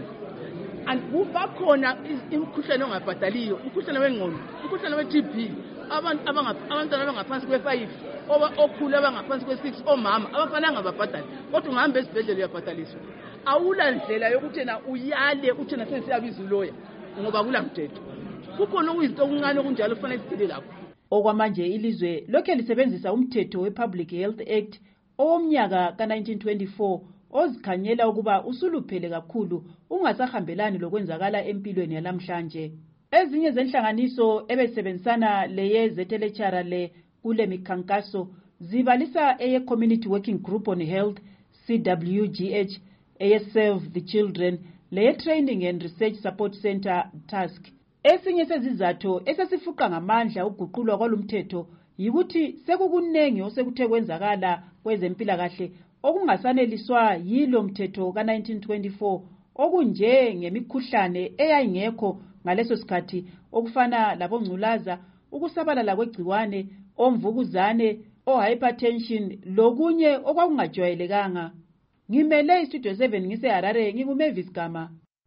And kubakhona imikhuhlane ongabhadaliyo, umkhuhlane wengqondo, umkhuhlane we-T B, abantu abantwana abangaphansi kwe-five, okhulu abangaphansi kwe-six, omama abafanele ngababhadali. Kodwa ungahamba esibhedlela uyabhadaliswa. Awula ndlela yokuthi yena uyale uthi na sensiyabiza uloya ngoba kula mthetho. Kukhona okuyizinto okuncane okunjalo kufanele sidile lapho. Okwamanje ilizwe lokho lisebenzisa umthetho we-Public Health Act owomnyaka ka nineteen twenty-four ozikhanyela ukuba usuluphele kakhulu ungasahambelani lokwenzakala empilweni yalamhlanje. Ezinye zenhlanganiso ebesebenzisana leye Z L H R le kule mikhankaso zibalisa eye Community Working Group on Health C W G H, eye Save the Children, leye Training and Research Support Center Task. Esinye sezizathu esesifuqa ngamandla uguqulwa kwalomthetho yikuthi sekukunengi osekuthe kwenzakala kwezempilakahle okungasaneliswa yilo mthetho ka nineteen twenty-four okunje ngemikhuhlane eyayingekho ngaleso sikhathi okufana labongculaza, ukusabalala kwegciwane, omvukuzane, o-hypertension lokunye okwakungajwayelekanga. Ngimele iStudio seven ngise Harare, nginguMavis Gama.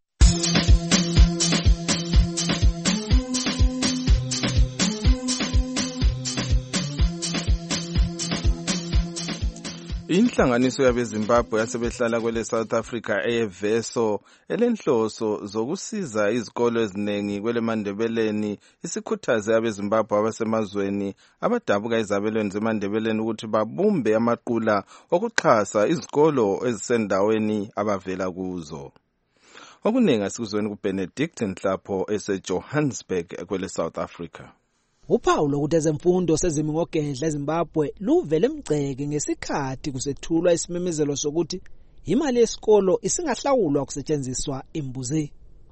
Inhlanganiso yabeZimbabwe yasebehlala kwele South Africa eyeVeso elenhloso zokusiza izikolo eziningi kwele Mandebeleni isikhuthaze abeZimbabwe abasemazweni abadabuka izabelweni zeMandebeleni ukuthi babumbe amaqula okuxhasa izikolo ezisendaweni abavela kuzo. Okuningi asikuzweni kuBenedict Nhlapho eseJohannesburg kwele South Africa. Uphawu lokuthi ezemfundo sezimi ngogedla eZimbabwe luvele emgceke ngesikhathi kusethulwa isimemezelo sokuthi imali yesikolo isingahlawulwa kusetshenziswa imbuzi.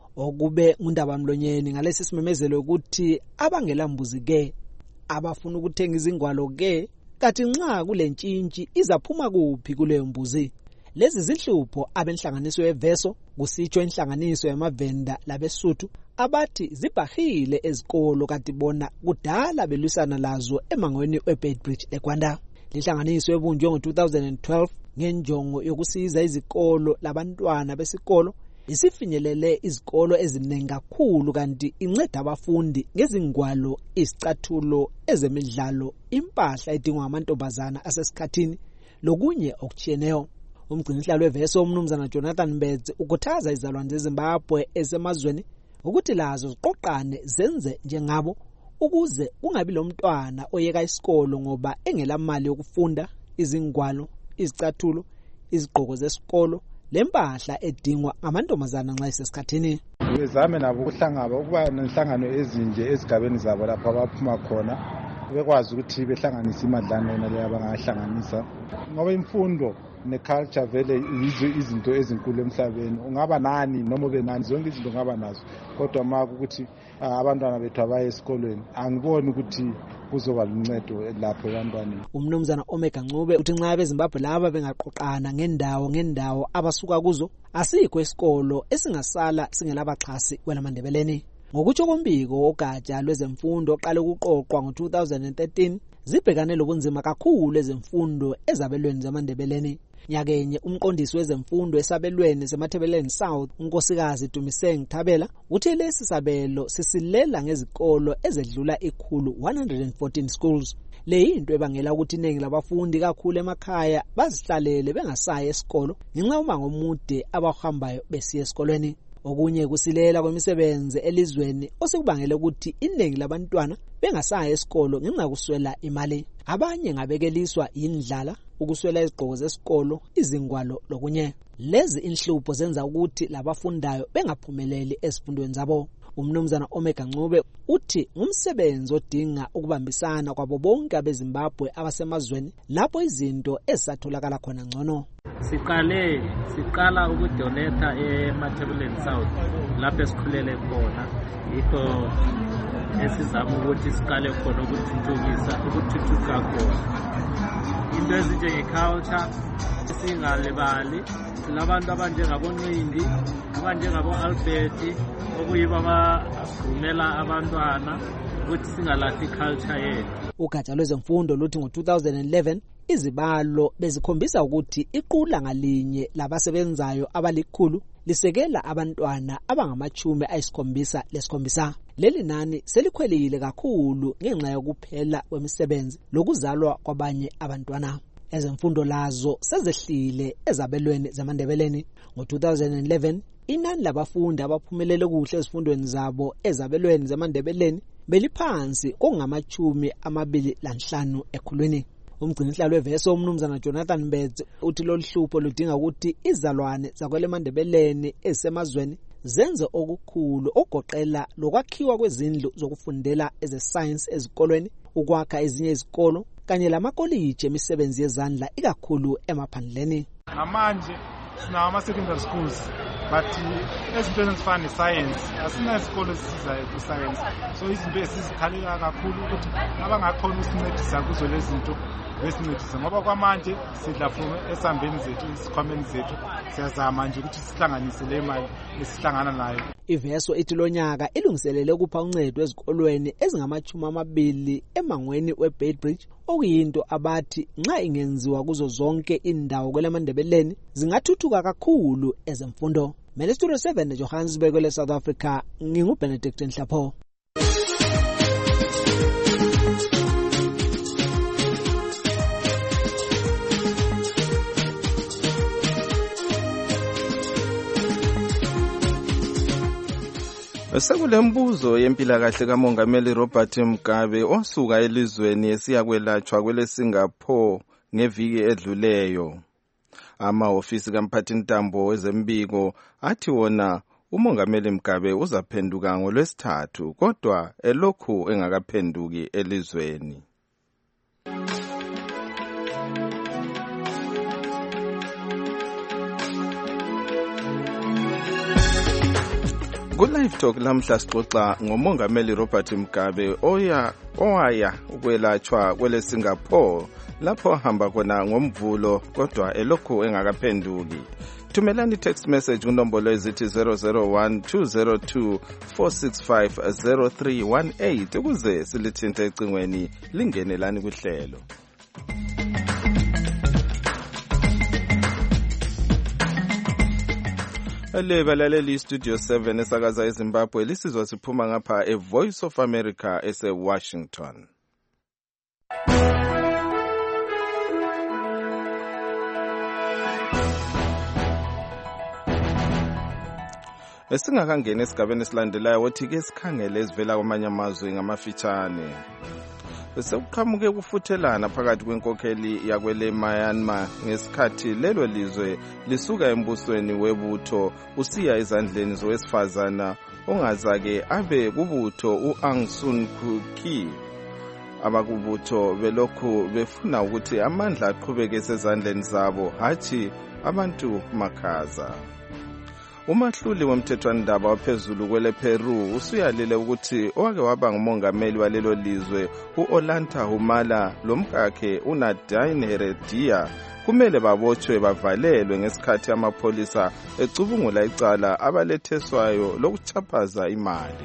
Okube ngundaba mlonyeni ngalesi simemezelo ukuthi abangela mbuzi ke abafuna ukuthenga izingwalo ke kathi nxa kule ntshintshi izaphuma kuphi kuleyo mbuzi. Lezi zinhlupho abenhlanganiso yeVeso kusitsho inhlanganiso yamavenda labesuthu abathi zibhahile ezikolo kanti bona kudala belusana lazo emangweni weBedbridge eGwanda. Lihlanganiso ebunjwe ngo two thousand twelve ngenjongo yokusiza izikolo labantwana besikolo isifinyelele izikolo eziningi kakhulu kanti inceda abafundi ngezingwalo, izicathulo, ezemidlalo, impahla edingwa amantombazana asesikhathini lokunye okutshiyeneyo. Umgcinihlalo weVeso umnumzana Jonathan Mbedze ukuthaza izalwane zeZimbabwe esemazweni ukuthi lazo ziqoqane zenze njengabo ukuze kungabi lo mntwana oyeka isikolo ngoba engela mali yokufunda, izingwalo, izicathulo, izigqoko zesikolo lempahla edingwa amantombazana nxa esesikhathini. Bezame nabo ukuhlangana ukuba nenhlangano ezinje ezigabeni zabo lapha abaphuma khona bekwazi ukuthi behlanganise imadlana leyo abangahlanganisa ngoba imfundo neculture vele yizo izinto ezinkulu emhlabeni. Ungaba nani noma ube nani, zonke izinto ungaba nazo, kodwa maka ukuthi abantwana bethu abaye esikolweni angiboni ukuthi kuzoba luncedo lapho ebantwaneni. Umnumzana Omega Ncube uthi nxa abeZimbabwe laba bengaqoqana ngendawo ngendawo abasuka kuzo asikho isikolo esingasala singelabaxhasi kwelaMandebeleni. Ngokutsho kombiko ogatsha lwezemfundo oqale ukuqoqwa ngo two thousand thirteen zibhekane lobunzima kakhulu ezemfundo ezabelweni zeMandebeleni. Nyakenye umqondisi wezemfundo esabelweni seMathebeleni South unkosikazi Dumiseng Thabela uthi lesi sabelo sisilela ngezikolo ezedlula ikhulu one hundred fourteen schools. Le into ebangela ukuthi iningi labafundi kakhulu emakhaya bazihlalele bengasayi esikolo ngenxa yomango omude abahambayo besiya esikolweni. Okunye kusilela kwemisebenzi elizweni osekubangela ukuthi iningi labantwana bengasaya esikolo ngenxa kuswela imali. Abanye ngabekeliswa indlala, ukuswela izigqoko zesikolo, izingwalo lokunye. Lezi inhlupho zenza ukuthi labafundayo bengaphumeleli ezifundweni zabo. Umnumzana Omega Ncube uthi ngumsebenzi odinga ukubambisana kwabo bonke abeZimbabwe abasemazweni lapho izinto ezisatholakala khona ngcono. Siqale siqala ukudoneta eMathebeleni South lapho esikhulele khona, yikho esizama ukuthi siqale khona ukuthuthukisa ukuthuthuka khona into ezinjengeculture singalibali. Silabantu abanjengabonqindi, abanjengabo-Albert okuyibo abavumela abantwana ukuthi singalahli iculture yethu. Ugatsha lwezemfundo luthi ngo two thousand eleven izibalo bezikhombisa ukuthi iqula ngalinye labasebenzayo abalikhulu lisekela abantwana abangamachumi ayisikhombisa lesikhombisa. Leli nani selikhwelile kakhulu ngenxa yokuphela kwemisebenzi lokuzalwa kwabanye abantwana. Ezemfundo lazo sezehlile ezabelweni zeMandebeleni. Ngo two thousand eleven inani labafundi abaphumelele kuhle ezifundweni zabo ezabelweni zeMandebeleni beliphansi kongamachumi amabili lanhlanu ekhulwini. Umgcinihlalo weVeso umnumzana Jonathan Mbedze uthi lolu hlupho ludinga ukuthi izalwane zakwele Mandebeleni ezisemazweni zenze okukhulu ogoqela lokwakhiwa kwezindlu zokufundela eze science ezikolweni, ukwakha ezinye izikolo kanye lamakoliji emisebenzi yezandla ikakhulu emaphandleni. Namanje sinawo ama-secondary schools but ezintweni ezifana ne-science asinasikolo esisizayo ku-science, so izinto esizikhalela kakhulu ukuthi abangakhona usincedisa kuzo lezi zinto besincedisa, ngoba kwamanje sidla from esambeni zethu, isikhwameni zethu, siyazama nje ukuthi sihlanganise le mali esihlangana nayo. Iveso ithi lonyaka ilungiselele ukupha uncedo ezikolweni ezingamachumi amabili emangweni weBeitbridge, okuyinto abathi nxa ingenziwa kuzo zonke indawo kwelaMandebeleni zingathuthuka kakhulu ezemfundo. Mele Studio seven Johannesburg le South Africa, nginguBenedict Nhlapho. Sekulembuzo yempilakahle kaMongameli Robert Mugabe osuka elizweni esiya kwelatshwa kwele Singapore ngeviki edluleyo. Amahofisi kaMphathintambo wezembiko athi wona uMongameli Mugabe uzaphenduka ngolwesithathu, kodwa elokhu engakaphenduki elizweni. Ku-Live Talk lamhla sixoxa ngoMongameli Robert Mugabe oya owaya ukwelatshwa kwele Singapore lapho ahamba khona ngomvulo kodwa elokhu engakaphenduki. Thumelani text message kunombolo ezithi zero zero one two zero two four six five zero three one eight ukuze silithinte ecingweni lingenelani kuhlelo. Ele balaleli Studio seven esakaza eZimbabwe lisizwa siphuma ngapha e Voice of America ese Washington. Esingakangena esigabeni esilandelayo wothi ke sikhangele ezivela kwamanye amazwe ngamafitshane. Sekuqhamuke ukufuthelana phakathi kwenkokheli yakwele Myanmar ngesikhathi lelo lizwe lisuka embusweni webutho usiya ezandleni zowesifazana ongazake abe kubutho uAung San Suu Kyi. Abakubutho belokhu befuna ukuthi amandla aqhubeke esezandleni zabo hathi abantu makhaza. Umahluli womthethwandaba waphezulu kwele Peru usuyalile ukuthi owake waba ngumongameli walelo lizwe uOllanta Humala lomkakhe uNadine Heredia kumele babotshwe bavalelwe ngesikhathi amapolisa ecubungula icala abaletheswayo lokuchaphaza imali.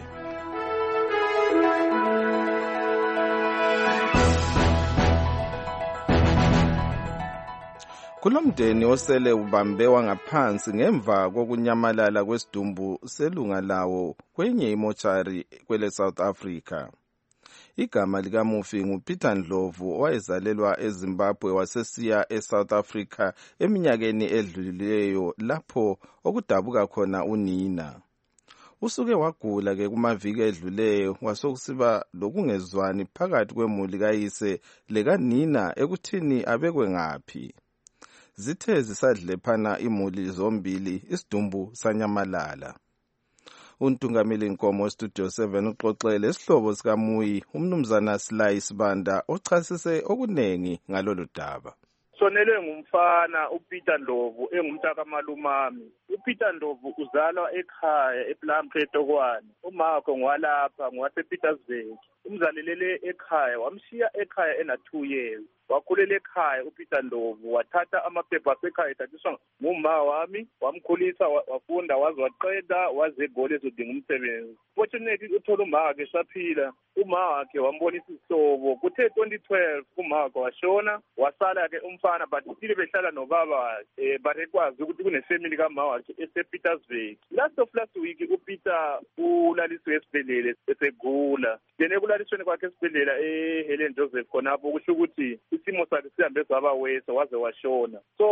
Kulomdeni osele ubambe wangaphansi ngemva kokunyamalala kwesidumbu selunga lawo kwenye imochari kwele South Africa. Igama likamufi nguPeter Ndlovu owayezalelwa eZimbabwe wasesiya eSouth Africa eminyakeni edlulileyo lapho okudabuka khona unina. Usuke wagula ke kumaviki edluleyo wasokusiba lokungezwani phakathi kwemuli kayise lekanina ekuthini abekwe ngaphi. Zithe zisadlephana imuli zombili isidumbu sanyamalala. Untungameli Nkomo Studio seven uxoxele isihlobo sikaMuyi umnumzana Sly Sibanda ochasise okunengi ngalolu daba. Sonelwe ngumfana uPeter Ndlovu engumntaka malumami. uPeter Ndlovu uzalwa ekhaya ePlumtree Tokwane. Umakho ngwalapha ngwasePietersburg. Umzalelele ekhaya wamshiya ekhaya ena two years. Wakhulela ekhaya uPeter Ndlovu wathatha amaphepha asekhaya ethathiswa ngumama wami wamkhulisa wafunda waze waqeda waze egoli ezodinga umsebenzi. Fortunately uthola umama wakhe saphila. Umama wakhe wambonisa isihlobo. Kuthe twenty twelve umama wakhe washona wasala ke umfana but still behlala nobaba wakhe but ekwazi ukuthi kunefamily kamama wakhe esePietersburg. Last of last week uPeter ulaliswe esibhedlela esegula. Yena ekulalisweni kwakhe esibhedlela eHelen Joseph khonapho kusho ukuthi isimo sakhe sihambe saba wesa waze washona. So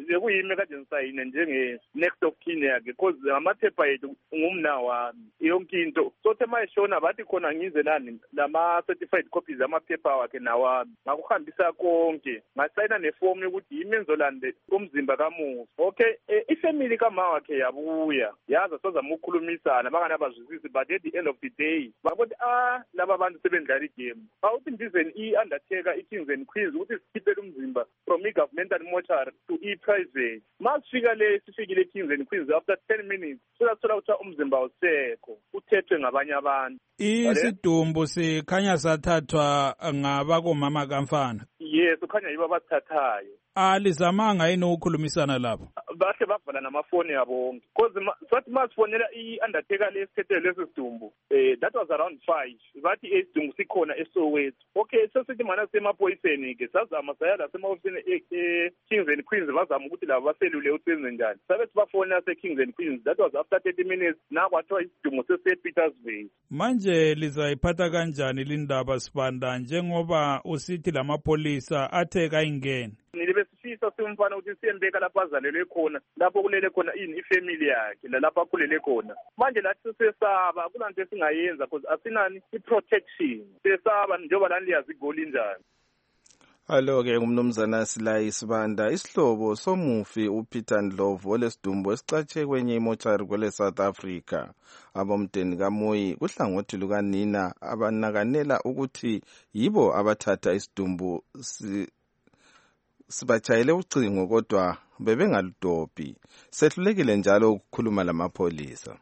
bekuyimi kade ngisayine njenge next of kin yakhe because amaphepha ethu ngumna wami yonke into sothe mayishona bathi khona ngize nani lama certified copies amaphepha wakhe nawami ngakuhambisa konke ngasayina neform yokuthi imenzolande umzimba kamufi okay ifamily kama wakhe yabuya yaza sozama ukukhulumisana bangana bazwisisi but at the end of the day bakuthi ah laba bantu sebendlala igame awuthi ndizeni i-undertaker i-Kings and Queens ukuthi sikhiphe umzimba from i-governmental mortuary to i-private masifika le sifikile e-Kings and Queens after ten minutes siyathola ukuthi umzimba awusekho uthethwe ngabanye abantu isidumbu sikhanya sathathwa ngabakomama kamfana yes ukhanya yibo abathathayo alizamanga yini ukukhulumisana lapho bahle bavala namafoni yabo because sathi masifonela i-undertaker lesithethe lesi sidumbu eh that was around five bathi isidumbu sikhona eSoweto okay sesithi mana semaphoyiseni ke sazama sayala semahofisini e-Kings and Queens bazama ukuthi labo baselule uthenze njani sabe sibafonela se-Kings and Queens that was after thirty minutes nakwathiwa isidumbu sese-Petersburg manje lizayiphatha kanjani lindaba Sibanda njengoba usithi lamapolisa athe kayingene nilibe sifisa simfana ukuthi siyembeka lapho azalelwe khona lapho kulele khona ini ifamily yakhe lalapho akhulele khona manje lathi sesaba kulanto esingayenza because asinani i-protection sesaba njengoba lani liyazi igoli njani Alo-ke ngumnumzana Silayi Sibanda isihlobo somufi uPeter Ndlovu olesidumbu esicatshe kwenye imochari kwele South Africa abomdeni kaMoyi kuhlangothi lukanina abanakanela ukuthi yibo abathatha isidumbu si sibachayele ucingo kodwa bebengaludophi sehlulekile njalo ukukhuluma lamapolisa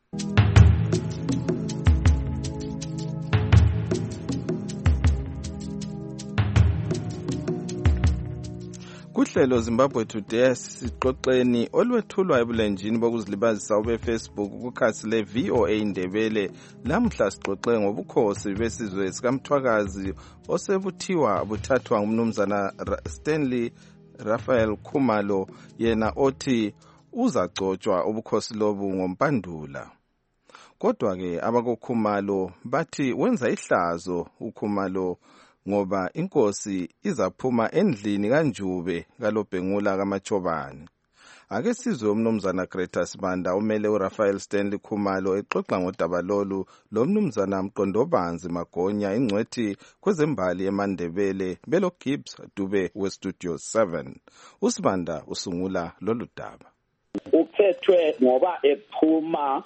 Kuhlelo Zimbabwe Today sixoxeni olwethulwa ebulenjini bokuzilibazisa ube Facebook kukhasi le V O A Indebele lamhla sixoxe ngobukhosi besizwe sikamthwakazi osebuthiwa buthathwa ngumnumzana Stanley Raphael Khumalo yena othi uzacotshwa ubukhosi lobu ngompandula kodwa ke abakokhumalo bathi wenza ihlazo ukhumalo ngoba inkosi izaphuma endlini kanjube kalobhengula kamachobani ake sizwe umnumzana Greta Sibanda umele uRaphael Stanley Khumalo exoxa ngodaba lolu lo mnumzana Mqondobanzi Magonya ingcwethi kwezembali eMandebele Belo Gibbs Dube we Studio seven uSibanda usungula lolu daba ukhethwe ngoba ephuma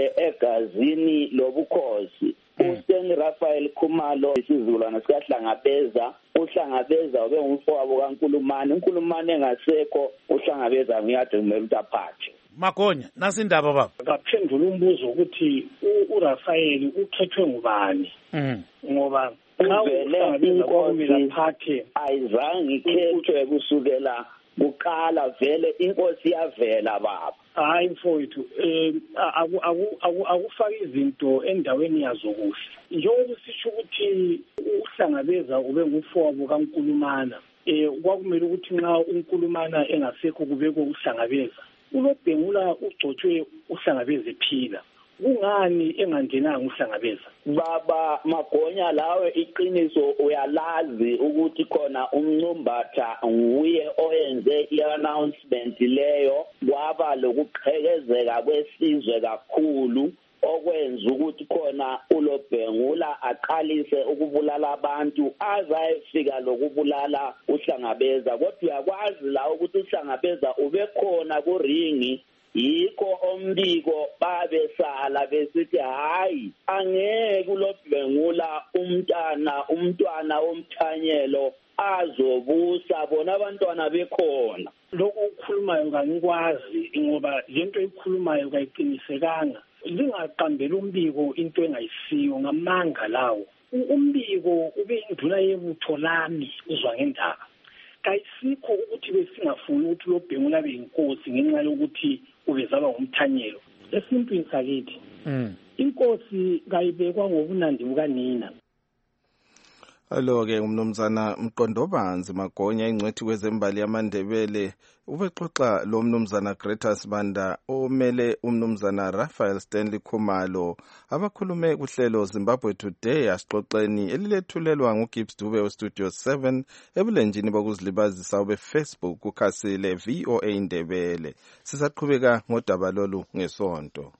egazini lobukhosi uStanley Raphael Khumalo isizulwana sikahlangabeza uhlangabeza ube ngumfowabo kaNkulumane uNkulumane engasekho uhlangabeza ngiyade kumele ukuthi aphathe Magonya nasi indaba baba ngaphendula umbuzo ukuthi uRaphael ukhethwe ngubani mhm ngoba xa uhlangabeza aphathe ayizange ikhethwe kusukela buqala vele inkosi yavela baba hayi mfowethu eh akufaka izinto endaweni yazo kuhle njengoba sisho ukuthi uhlangabeza ube ngumfowabo kaNkulumana eh kwakumele ukuthi nxa uNkulumana engasekho kubekwe uhlangabeza ulobhengula ugcotshwe uhlangabeza ephila kungani engangenanga uhlangabeza baba Magonya lawe iqiniso uyalazi ukuthi khona umncumbatha nguye oyenze i-announcement leyo kwaba lokuqhekezeka kwesizwe kakhulu okwenza ukuthi khona ulobhengula aqalise ukubulala abantu azayefika lokubulala uhlangabeza kodwa uyakwazi la ukuthi uhlangabeza ube khona kuringi yikho ombiko babesala besithi hayi angeke ulobhengula umntana umntwana omthanyelo azobusa bona abantwana bekhona lokho ukukhulumayo kanikwazi ngoba lento ekhulumayo kayiqinisekanga lingaqambela umbiko into engayisiyo ngamanga lawo umbiko ube induna yebutho lami uzwa ngendaba kayisikho ukuthi besingafuni ukuthi lobhengula abe inkosi ngenxa yokuthi ubezaba ngumthanyelo esimpini sakithi inkosi kayibekwa ngobunandi bukanina Alo-ke umnumzana Mqondobanzi Magonya ingcwethi kwezembali yamaNdebele ubexoxa lo mnumzana Greta Sibanda omele umnumzana Raphael Stanley Khumalo abakhulume kuhlelo Zimbabwe Today asixoxeni elilethulelwa nguGibbs Dube weStudio seven ebulenjini bokuzilibazisa beFacebook kukhasile V O A Ndebele. Sisaqhubeka ngodaba lolu ngesonto.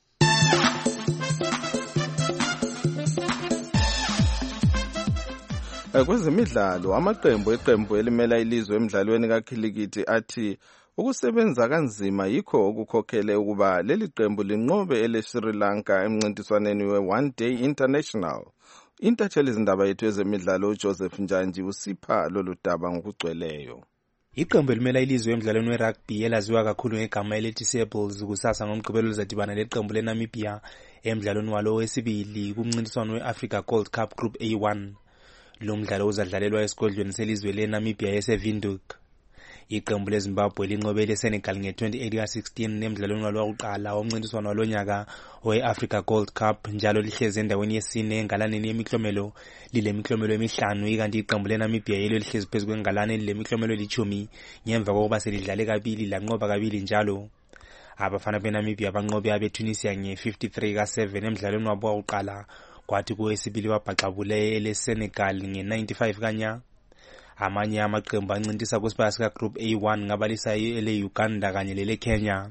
Kwezemidlalo amaqembu eqembu elimela ilizwe emidlalweni kakhilikithi athi ukusebenza kanzima yikho okukhokhele ukuba leli qembu linqobe ele Sri Lanka emncintiswaneni we-One Day International. Intatheli izindaba yethu ezemidlalo uJoseph Njanji usipha lolu daba ngokugcweleyo. Iqembu elimela ilizwe emidlalweni we-rugby elaziwa kakhulu ngegama elithi Sables kusasa ngomgqibelo lizadibana leqembu leNamibia emidlalweni walo wesibili kumncintiswano we-Africa Gold Cup Group A one. Lo mdlalo uzadlalelwa esigodlweni selizwe leNamibia eseVindhoek. Iqembu leZimbabwe linqobele Senegal nge-twenty-eight ka sixteen nemidlalweni walo wokuqala womncintiswano walonyaka we-Africa Gold Cup njalo lihlezi endaweni yesine engalaneni yemiklomelo lile miklomelo emihlanu ikanti iqembu leNamibia yelo lihlezi phezu kwengalane lile miklomelo elithumi ngemva kokuba selidlale kabili lanqoba kabili njalo. Abafana beNamibia banqobe abeTunisia nge-fifty-three ka seven emidlalweni wabo wokuqala kwathi kuwesibili wabhaxabule ele Senegal nge-ninety-five kanya. Amanye amaqembu ancintisa kusibaya sika Group A one ngabalisa ele Uganda kanye lele Kenya.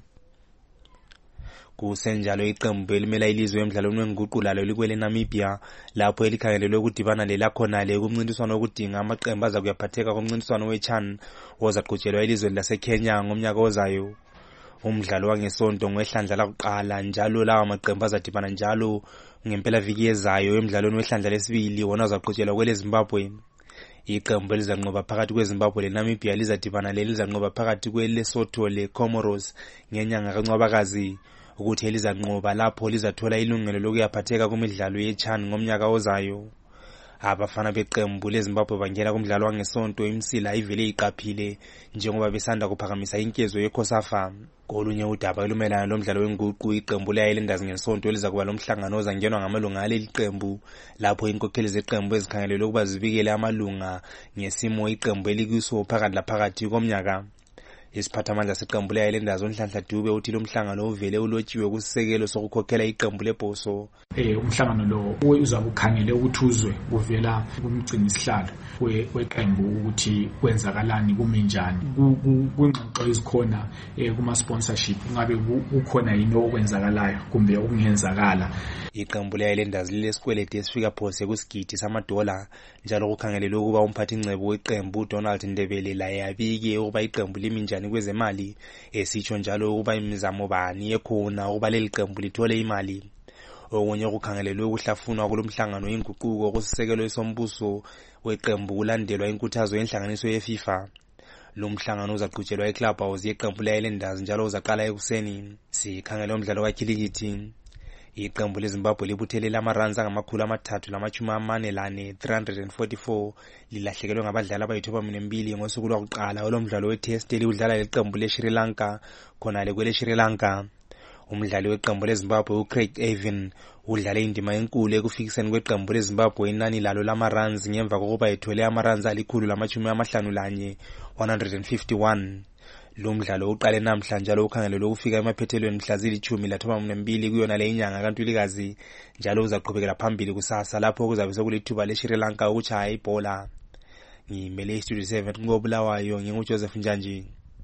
Kusenjalo iqembu elimela ilizwe emidlalweni wenguqu lalo likwele Namibia lapho elikhangelelwe ukudibana lela khona le kumncintiswano wokudinga amaqembu aza kuyaphatheka kumncintiswano weChan ozaqhutshelwa elizweni laseKenya ngomnyaka ozayo. Umdlalo wangesonto ngehlandla lakuqala njalo lawa maqembu azadibana njalo ngempela viki ezayo emidlalweni wehlandla lesibili wona uzaqhutshelwa kwele Zimbabwe. Iqembu elizanqoba phakathi kweZimbabwe leNamibia lizadibana lelizanqoba phakathi kweLesotho leComoros ngenyanga kaNcwabakazi ukuthi elizanqoba lapho lizathola ilungelo lokuyaphatheka kumidlalo yeChan ngomnyaka ozayo. Abafana beqembu leZimbabwe bangena kumdlalo wangesonto imsila ivele iqaphile njengoba besanda kuphakamisa inkezo yeKhosafa. Kolunye udaba olumelana lomdlalo wenguqu iqembu le-Highlanders ngesonto elizakuba lomhlangano ozangenwa ngamalunga aleli qembu lapho inkokheli zeqembu ezikhangelelwe ukuba zibikele amalunga ngesimo iqembu elikuso phakathi laphakathi komnyaka. Isiphathamandla seqembu le-Highlanders uNhlanhla Dube uthi lo mhlangano uvele ulotshiwe kusisekelo sokukhokhela iqembu lebhoso. Eh umhlangano lo uzabe ukhangele ukuthi uzwe kuvela kumgcini isihlalo weqembu ukuthi kwenzakalani kuminjani kungxoxo ezikhona kuma sponsorship ngabe kukhona yini okwenzakalayo kumbe okungenzakala. Iqembu le-Highlanders lilesikwelede esifika phose kusigidi samadola njalo kukhangelelwe ukuba umphathi ingcebo weqembu Donald Ndebele laye abike ukuba iqembu liminjani kwezemali esitsho njalo ukuba imizamo bani ekhona ukuba leli qembu lithole imali. Okunye kukhangelelwe ukuhlafunwa kulomhlangano inguquko kusisekelo esombuso weqembu kulandelwa inkuthazo yenhlanganiso yeFIFA. Lo mhlangano uzaqhutshelwa eClub House yeqembu le-Highlanders njalo uzaqala ekuseni. Sikhangele umdlalo kakhilikithi. Iqembu leZimbabwe libuthelela amaranza ngamakhulu amathathu lamachumi amane lane three hundred forty-four lilahlekelwe ngabadlali abayithoba mbili ngosuku lwakuqala olomdlalo wetest elidlala leqembu leSri Lanka khona le kwele Sri Lanka. Umdlali weqembu leZimbabwe uCraig Evan udlale indima enkulu ekufikiseni kweqembu leZimbabwe inani lalo lamaranzi ngemva kokuba ethole amaranzi alikhulu lamachumi amahlanu lanye one hundred fifty-one. Lo mdlalo uqale namhla njalo ukhangelelwe ukufika emaphethelweni mhla zilithumi lathoba mbili kuyona le inyanga kaNtulikazi njalo uzaqhubekela phambili kusasa lapho kuzabe sekulithuba leSri Lanka ukuchaya ibhola. Ngimele iStudio seven ngobulawayo nginguJoseph Njanji.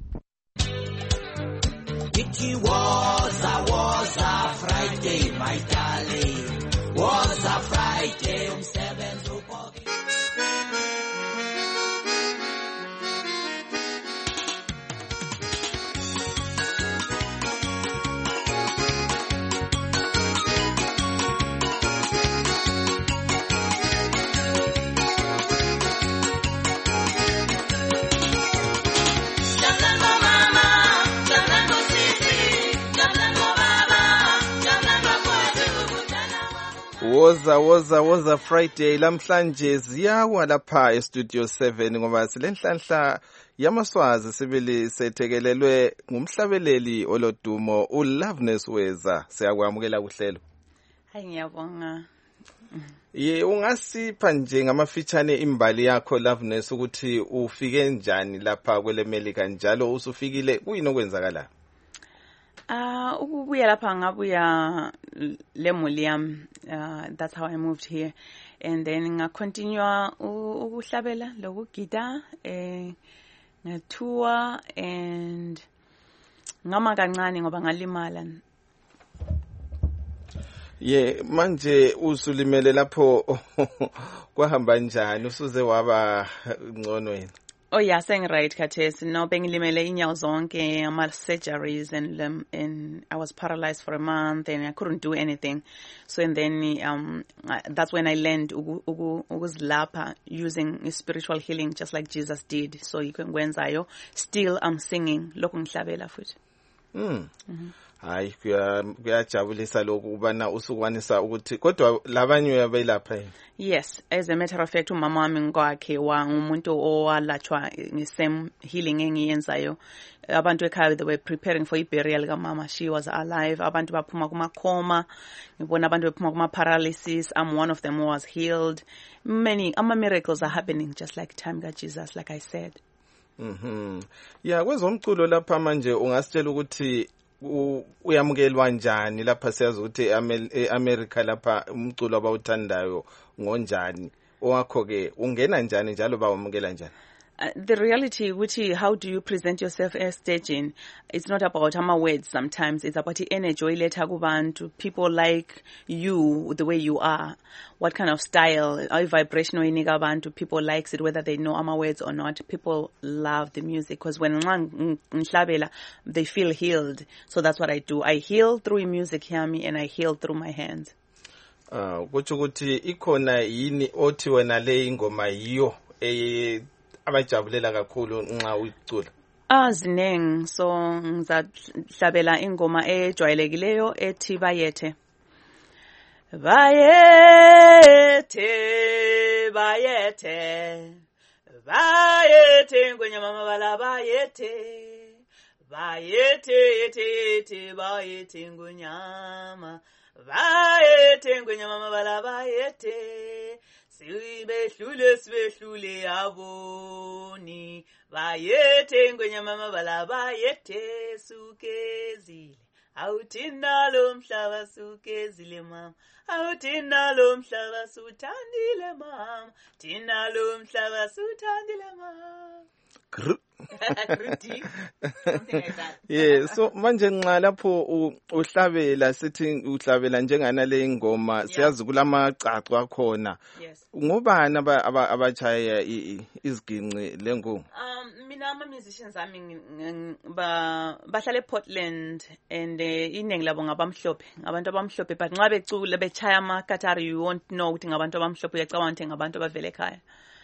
It was a was a Friday my darling was a Friday umsebenzi uboki. Woza woza woza Friday lamhlanje ziyawa lapha eStudio seven ngoba silenhlanhla yamaswazi sibili sethekelelwe ngumhlabeleli olodumo uLoveness Weza. Siyakwamukela kuhlelo. Hayi ngiyabonga. Ye ungasipha nje ngamafitshane imbali yakho Loveness ukuthi ufike njani lapha kwele America njalo usufikile kuyini okwenzakala? Ah, uh, ukubuya lapha ngabuya lemuli yami. Uh, that's how I moved here. And then ngakontinue ukuhlabela lokugida eh ngatour and ngama kancane ngoba ngalimala. Ye manje usulimele lapho kwahamba njani usuze waba ngcono yini? Oh yeah, saying right khathesi no bengilimele inyawo zonke ama surgeries and um, and I was paralyzed for a month and I couldn't do anything. So and then um that's when I learned ukuzilapha using spiritual healing just like Jesus did. So you can kwenzayo still I'm singing lokho ngihlabela futhi. Mm. Hayi kuyajabulisa lokho ubana usukwanisa ukuthi kodwa labanye uyabelapha yini? Yes, as a matter of fact umama wami ngokwakhe wangumuntu owalachwa ngesame healing engiyenzayo. Abantu ekhaya they were preparing for iburial kamama. She was alive. Abantu baphuma kuma coma. Ngibona abantu baphuma kuma paralysis. I'm one of them who was healed. Many ama miracles are happening just like time God Jesus like I said. Mhm. Yeah, kwezomculo lapha manje ungasitshela ukuthi uyamukelwa njani lapha siyazi ukuthi eAmerica lapha umculo abawuthandayo ngonjani owakho ke ungena njani njalo bawamukela njani? Uh, the reality which how do you present yourself as staging, it's not about ama words sometimes, it's about the energy oyiletha kubantu. People like you the way you are, what kind of style or vibration oyinika abantu. People likes it whether they know ama words or not. People love the music because when ngihlabela they feel healed. So that's what I do. I heal through music yami and I heal through my hands. Uh kuthi ukuthi ikhona yini othi wena le ingoma yiyo eh abajabulela kakhulu nxa uyicula? Azineng, so ngizahlabela ingoma ejwayelekileyo ethi bayethe. Bayethe, bayethe, bayethe ngwenya mama bala bayethe, bayethe yethe yethe bayethe ngwenyama, bayethe ngwenya mama bala bayethe. Sibehlule sibehlule aboni bayethe ngwenya mama bala bayethe sukezile awuthina lo mhlaba sukezile mama awuthina lo mhlaba suthandile mama thina lo mhlaba suthandile mama. Yeah, so manje nxa lapho uhlabela sithi uhlabela njengana le ingoma siyazi kulamacaco akhona. Ngobani abachaya iziginci lengu? Um mina ama musicians ami ba bahlala ePortland and iningi labo ngabamhlophe ngabantu abamhlophe but nxa becula bechaya ama katari you won't know ukuthi ngabantu abamhlophe uyacabanga ukuthi ngabantu abavele ekhaya.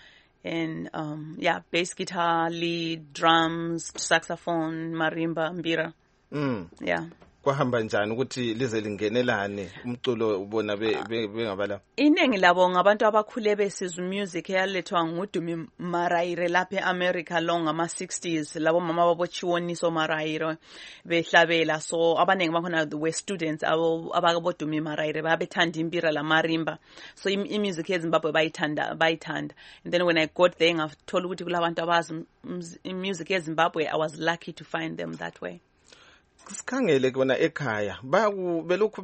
And um yeah, bass guitar, lead, drums, saxophone, marimba, mbira. Mm. Yeah. Kwahamba njani ukuthi lize lingenelane umculo ubona bengabala? Iningi labo ngabantu abakhule besizwa music eyalethwa nguDumi Maraire lapha eAmerica long ama sixties labo mama babochiwoniso Maraire behlabela, so abaningi bakhona were students abo abakabodumi Maraire babethanda impira la marimba, so imusic yeZimbabwe bayithanda bayithanda. And then when I got there ngathola ukuthi kulabantu abazi music yeZimbabwe, I was lucky to find them that way. Sikhangele kona ekhaya baku belokhu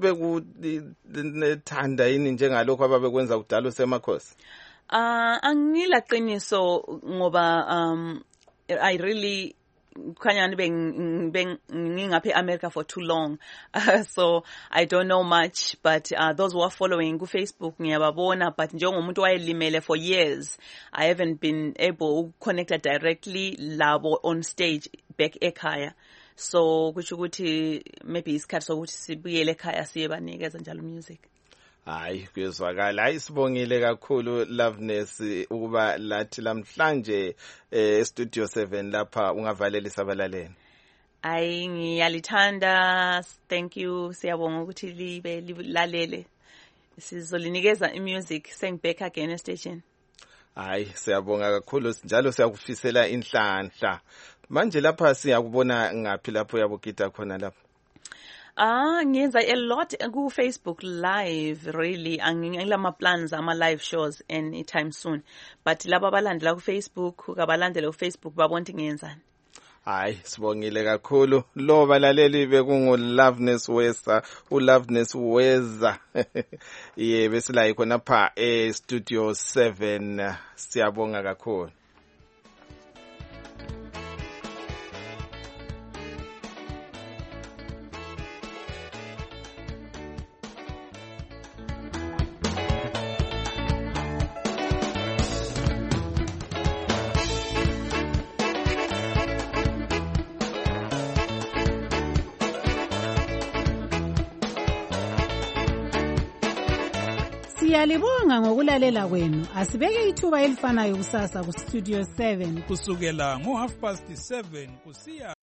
bekuthandana yini njengalokho ababekwenza kudala usemakhosi? Ah uh, angilaqiniso ngoba um I really khanyani beng ngingaphi eAmerica for too long. Uh, so I don't know much, but uh, those who are following ku Facebook ngiyababona, but njengomuntu wayelimele for years I haven't been able to connect directly labo on stage back ekhaya. So kusho ukuthi maybe isikhathi sokuthi sibuyele ekhaya siye banikeza njalo music. Hayi kuyezwakala. Hayi sibongile kakhulu Loveness ukuba lathi lamhlanje eh Studio seven lapha ungavalela isabalaleni. Hayi ngiyalithanda, thank you, siyabonga ukuthi libe lilalele. Sizolinikeza imusic sengback again e station. Hayi siyabonga kakhulu njalo siyakufisela inhlanhla. Manje lapha siyakubona ngapi lapho yabogida khona lapha? Ah, ngiyenza a lot ku Facebook live really. Angilama plans ama live shows anytime soon. But laba abalandela ku Facebook, kabalandela ku Facebook babona ukuthi ngiyenzani. Hayi sibongile kakhulu lo balaleli bekungu Loveness Weza u Loveness Weza yebe sila khona pha e studio seven siyabonga kakhulu. Siyalibonga ngokulalela kwenu. Asibeke ithuba elifanayo kusasa ku Studio seven kusukela ngo half past seven kusiya